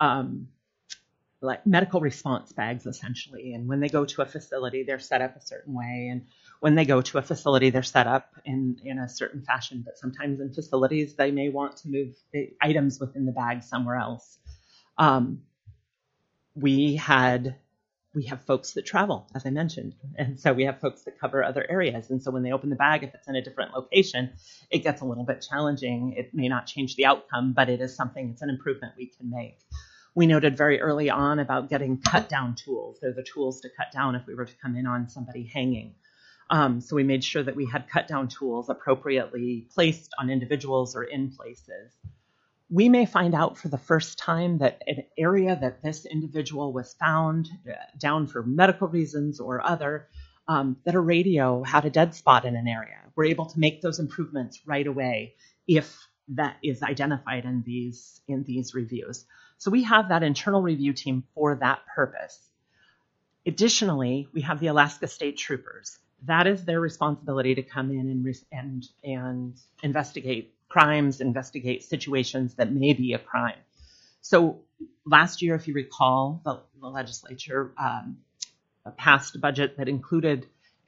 like medical response bags, essentially. And when they go to a facility, they're set up a certain way. And when they go to a facility, they're set up in a certain fashion. But sometimes in facilities, they may want to move the items within the bag somewhere else. We have folks that travel, as I mentioned. And so we have folks that cover other areas. And so when they open the bag, if it's in a different location, it gets a little bit challenging. It may not change the outcome, but it is something, it's an improvement we can make. We noted very early on about getting cut down tools. They're the tools to cut down if we were to come in on somebody hanging. So we made sure that we had cut down tools appropriately placed on individuals or in places. We may find out for the first time that an area that this individual was found down for medical reasons or other, that a radio had a dead spot in an area. We're able to make those improvements right away if that is identified in these reviews. So we have that internal review team for that purpose. Additionally, we have the Alaska State Troopers. That is their responsibility to come in and investigate crimes, investigate situations that may be a crime. So last year, if you recall, the legislature passed a budget that included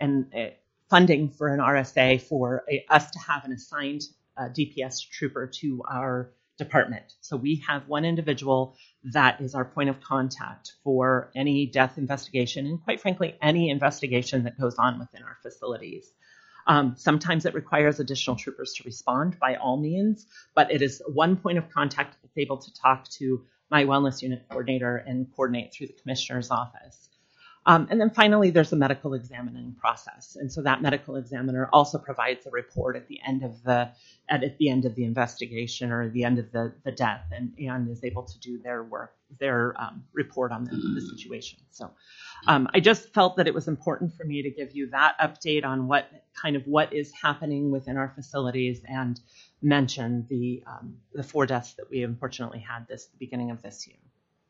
funding for an RSA for us to have an assigned DPS trooper to our department. So we have one individual that is our point of contact for any death investigation and, quite frankly, any investigation that goes on within our facilities. Sometimes it requires additional troopers to respond, by all means, but it is one point of contact that's able to talk to my wellness unit coordinator and coordinate through the commissioner's office. And then finally, there's a medical examining process. And so that medical examiner also provides a report at the end of the investigation or the end of the death and is able to do their work, their report on the situation. So I just felt that it was important for me to give you that update on what is happening within our facilities and mention the 4 deaths that we unfortunately had at the beginning of this year.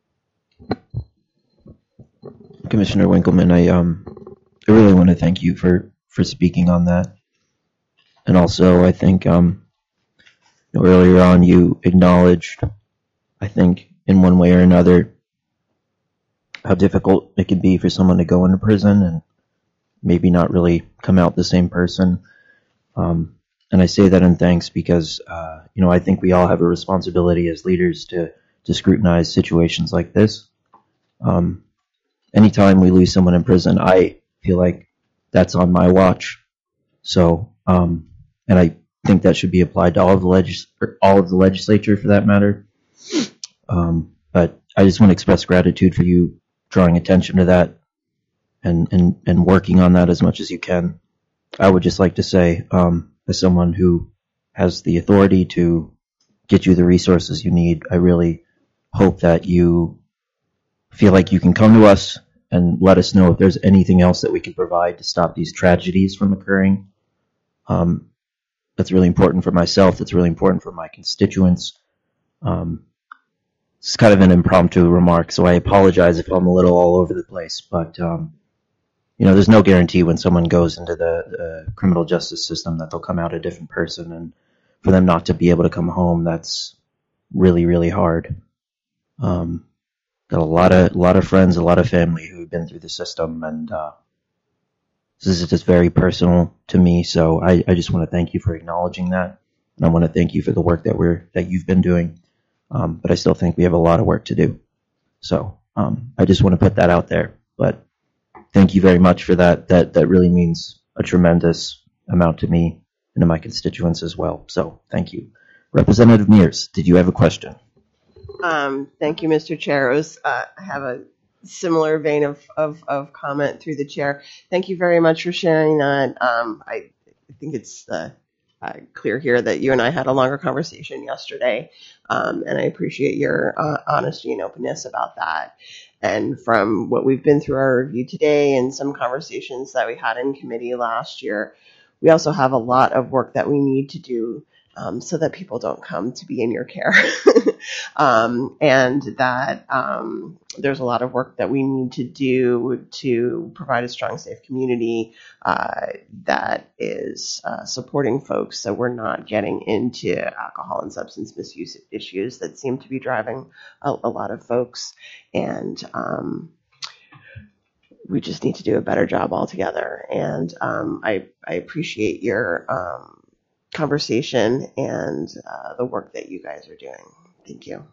Commissioner Winkleman, I really want to thank you for speaking on that. And also, I think earlier on you acknowledged, I think, in one way or another, how difficult it can be for someone to go into prison and maybe not really come out the same person. And I say that in thanks because, I think we all have a responsibility as leaders to scrutinize situations like this. Anytime we lose someone in prison, I feel like that's on my watch. So, and I think that should be applied to all of the legislature for that matter. But I just want to express gratitude for you drawing attention to that and working on that as much as you can. I would just like to say, as someone who has the authority to get you the resources you need, I really hope that you feel like you can come to us and let us know if there's anything else that we can provide to stop these tragedies from occurring. That's really important for myself. That's really important for my constituents. It's kind of an impromptu remark, so I apologize if I'm a little all over the place. But, there's no guarantee when someone goes into the criminal justice system that they'll come out a different person. And for them not to be able to come home, that's really, really hard. Got a lot of friends, a lot of family who've been through the system, and this is just very personal to me. So I just want to thank you for acknowledging that, and I want to thank you for the work that you've been doing. But I still think we have a lot of work to do. So I just want to put that out there. But thank you very much for that. That really means a tremendous amount to me and to my constituents as well. So thank you. Representative Mears, did you have a question? Thank you, Mr. Chair. I have a similar vein of comment through the chair. Thank you very much for sharing that. I think it's clear here that you and I had a longer conversation yesterday, and I appreciate your honesty and openness about that. And from what we've been through our review today and some conversations that we had in committee last year, we also have a lot of work that we need to do so that people don't come to be in your care. And that there's a lot of work that we need to do to provide a strong, safe community that is supporting folks so we're not getting into alcohol and substance misuse issues that seem to be driving a lot of folks. And we just need to do a better job altogether. And I appreciate your conversation and the work that you guys are doing. Thank you.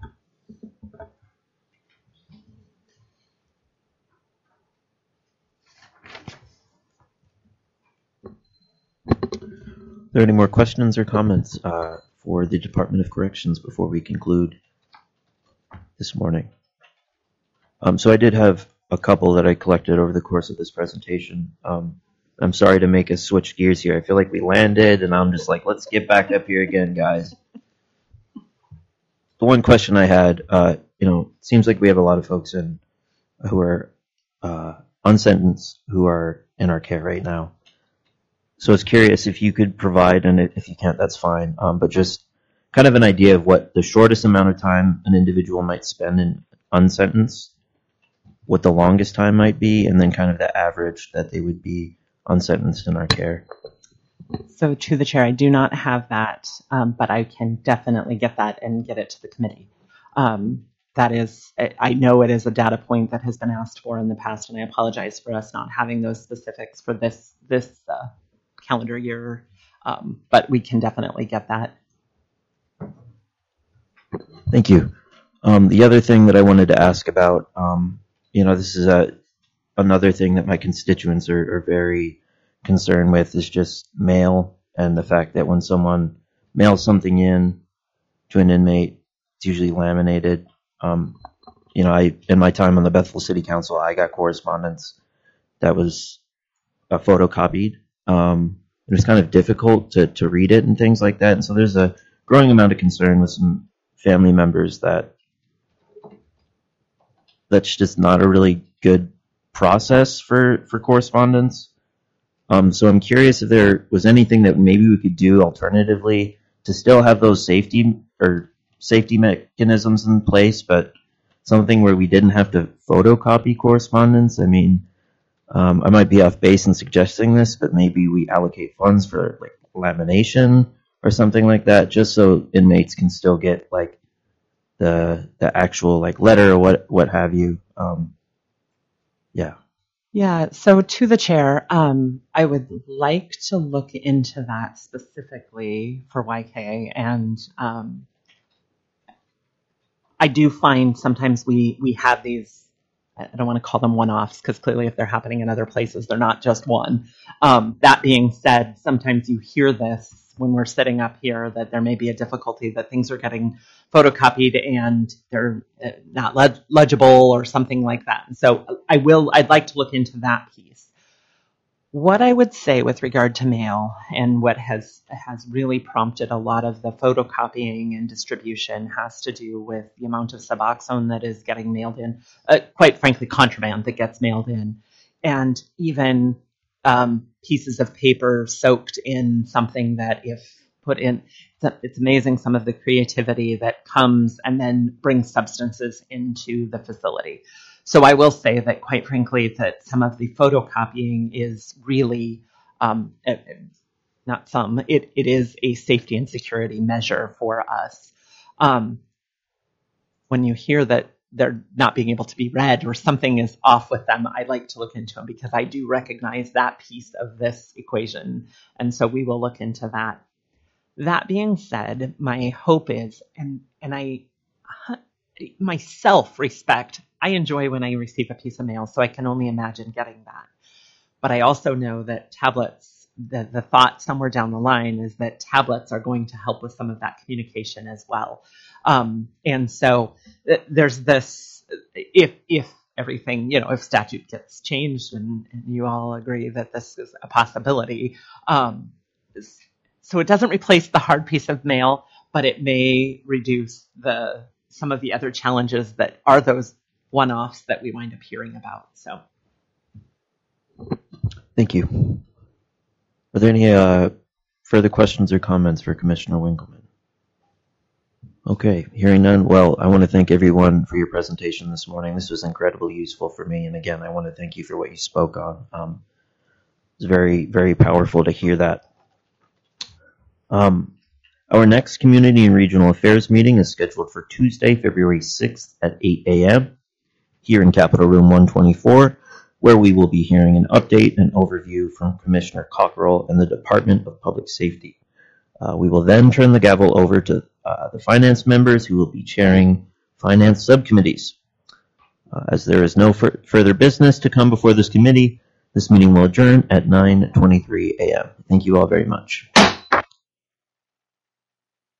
Are there any more questions or comments for the Department of Corrections before we conclude this morning? So I did have a couple that I collected over the course of this presentation. I'm sorry to make us switch gears here. I feel like we landed, and I'm just like, let's get back up here again, guys. The one question I had, it seems like we have a lot of folks who are unsentenced who are in our care right now. So I was curious if you could provide, and if you can't, that's fine, but just kind of an idea of what the shortest amount of time an individual might spend in unsentence, what the longest time might be, and then kind of the average that they would be unsentenced in our care. So to the chair, I do not have that, but I can definitely get that and get it to the committee. That is, I know it is a data point that has been asked for in the past, and I apologize for us not having those specifics for this calendar year, but we can definitely get that. Thank you. The other thing that I wanted to ask about, this is another thing that my constituents are very concerned with, is just mail, and the fact that when someone mails something in to an inmate, it's usually laminated. In my time on the Bethel City Council, I got correspondence that was photocopied. It was kind of difficult to read it and things like that. And so there's a growing amount of concern with some family members that's just not a really good process for correspondence. So I'm curious if there was anything that maybe we could do alternatively to still have those safety mechanisms in place, but something where we didn't have to photocopy correspondence. I mean, I might be off base in suggesting this, but maybe we allocate funds for like lamination or something like that, just so inmates can still get like the actual like letter or what have you. Yeah, so to the chair, I would like to look into that specifically for YK, and I do find sometimes we have these, I don't want to call them one-offs, because clearly if they're happening in other places, they're not just one. That being said, sometimes you hear this when we're sitting up here, that there may be a difficulty that things are getting photocopied and they're not legible or something like that. And so I'd like to look into that piece. What I would say with regard to mail, and what has really prompted a lot of the photocopying and distribution, has to do with the amount of Suboxone that is getting mailed in, quite frankly, contraband that gets mailed in, and even pieces of paper soaked in something that, if put in, it's amazing some of the creativity that comes and then brings substances into the facility. So I will say that, quite frankly, that some of the photocopying is really, it is a safety and security measure for us. When you hear that they're not being able to be read or something is off with them, I like to look into them, because I do recognize that piece of this equation. And so we will look into that. That being said, my hope is, and I my self-respect, I enjoy when I receive a piece of mail, so I can only imagine getting that. But I also know that tablets, the thought somewhere down the line is that tablets are going to help with some of that communication as well. And so there's this, if everything, if statute gets changed and you all agree that this is a possibility, so it doesn't replace the hard piece of mail, but it may reduce some of the other challenges that are those one-offs that we wind up hearing about. So, Thank you. Are there any further questions or comments for Commissioner Winkleman? Okay, hearing none. Well, I want to thank everyone for your presentation this morning. This was incredibly useful for me. And again, I want to thank you for what you spoke on. It's very, very powerful to hear that. Our next Community and Regional Affairs meeting is scheduled for Tuesday, February 6th at 8 a.m. here in Capitol Room 124, where we will be hearing an update and overview from Commissioner Cockrell and the Department of Public Safety. We will then turn the gavel over to the finance members who will be chairing finance subcommittees. As there is no further business to come before this committee, this meeting will adjourn at 9:23 a.m. Thank you all very much.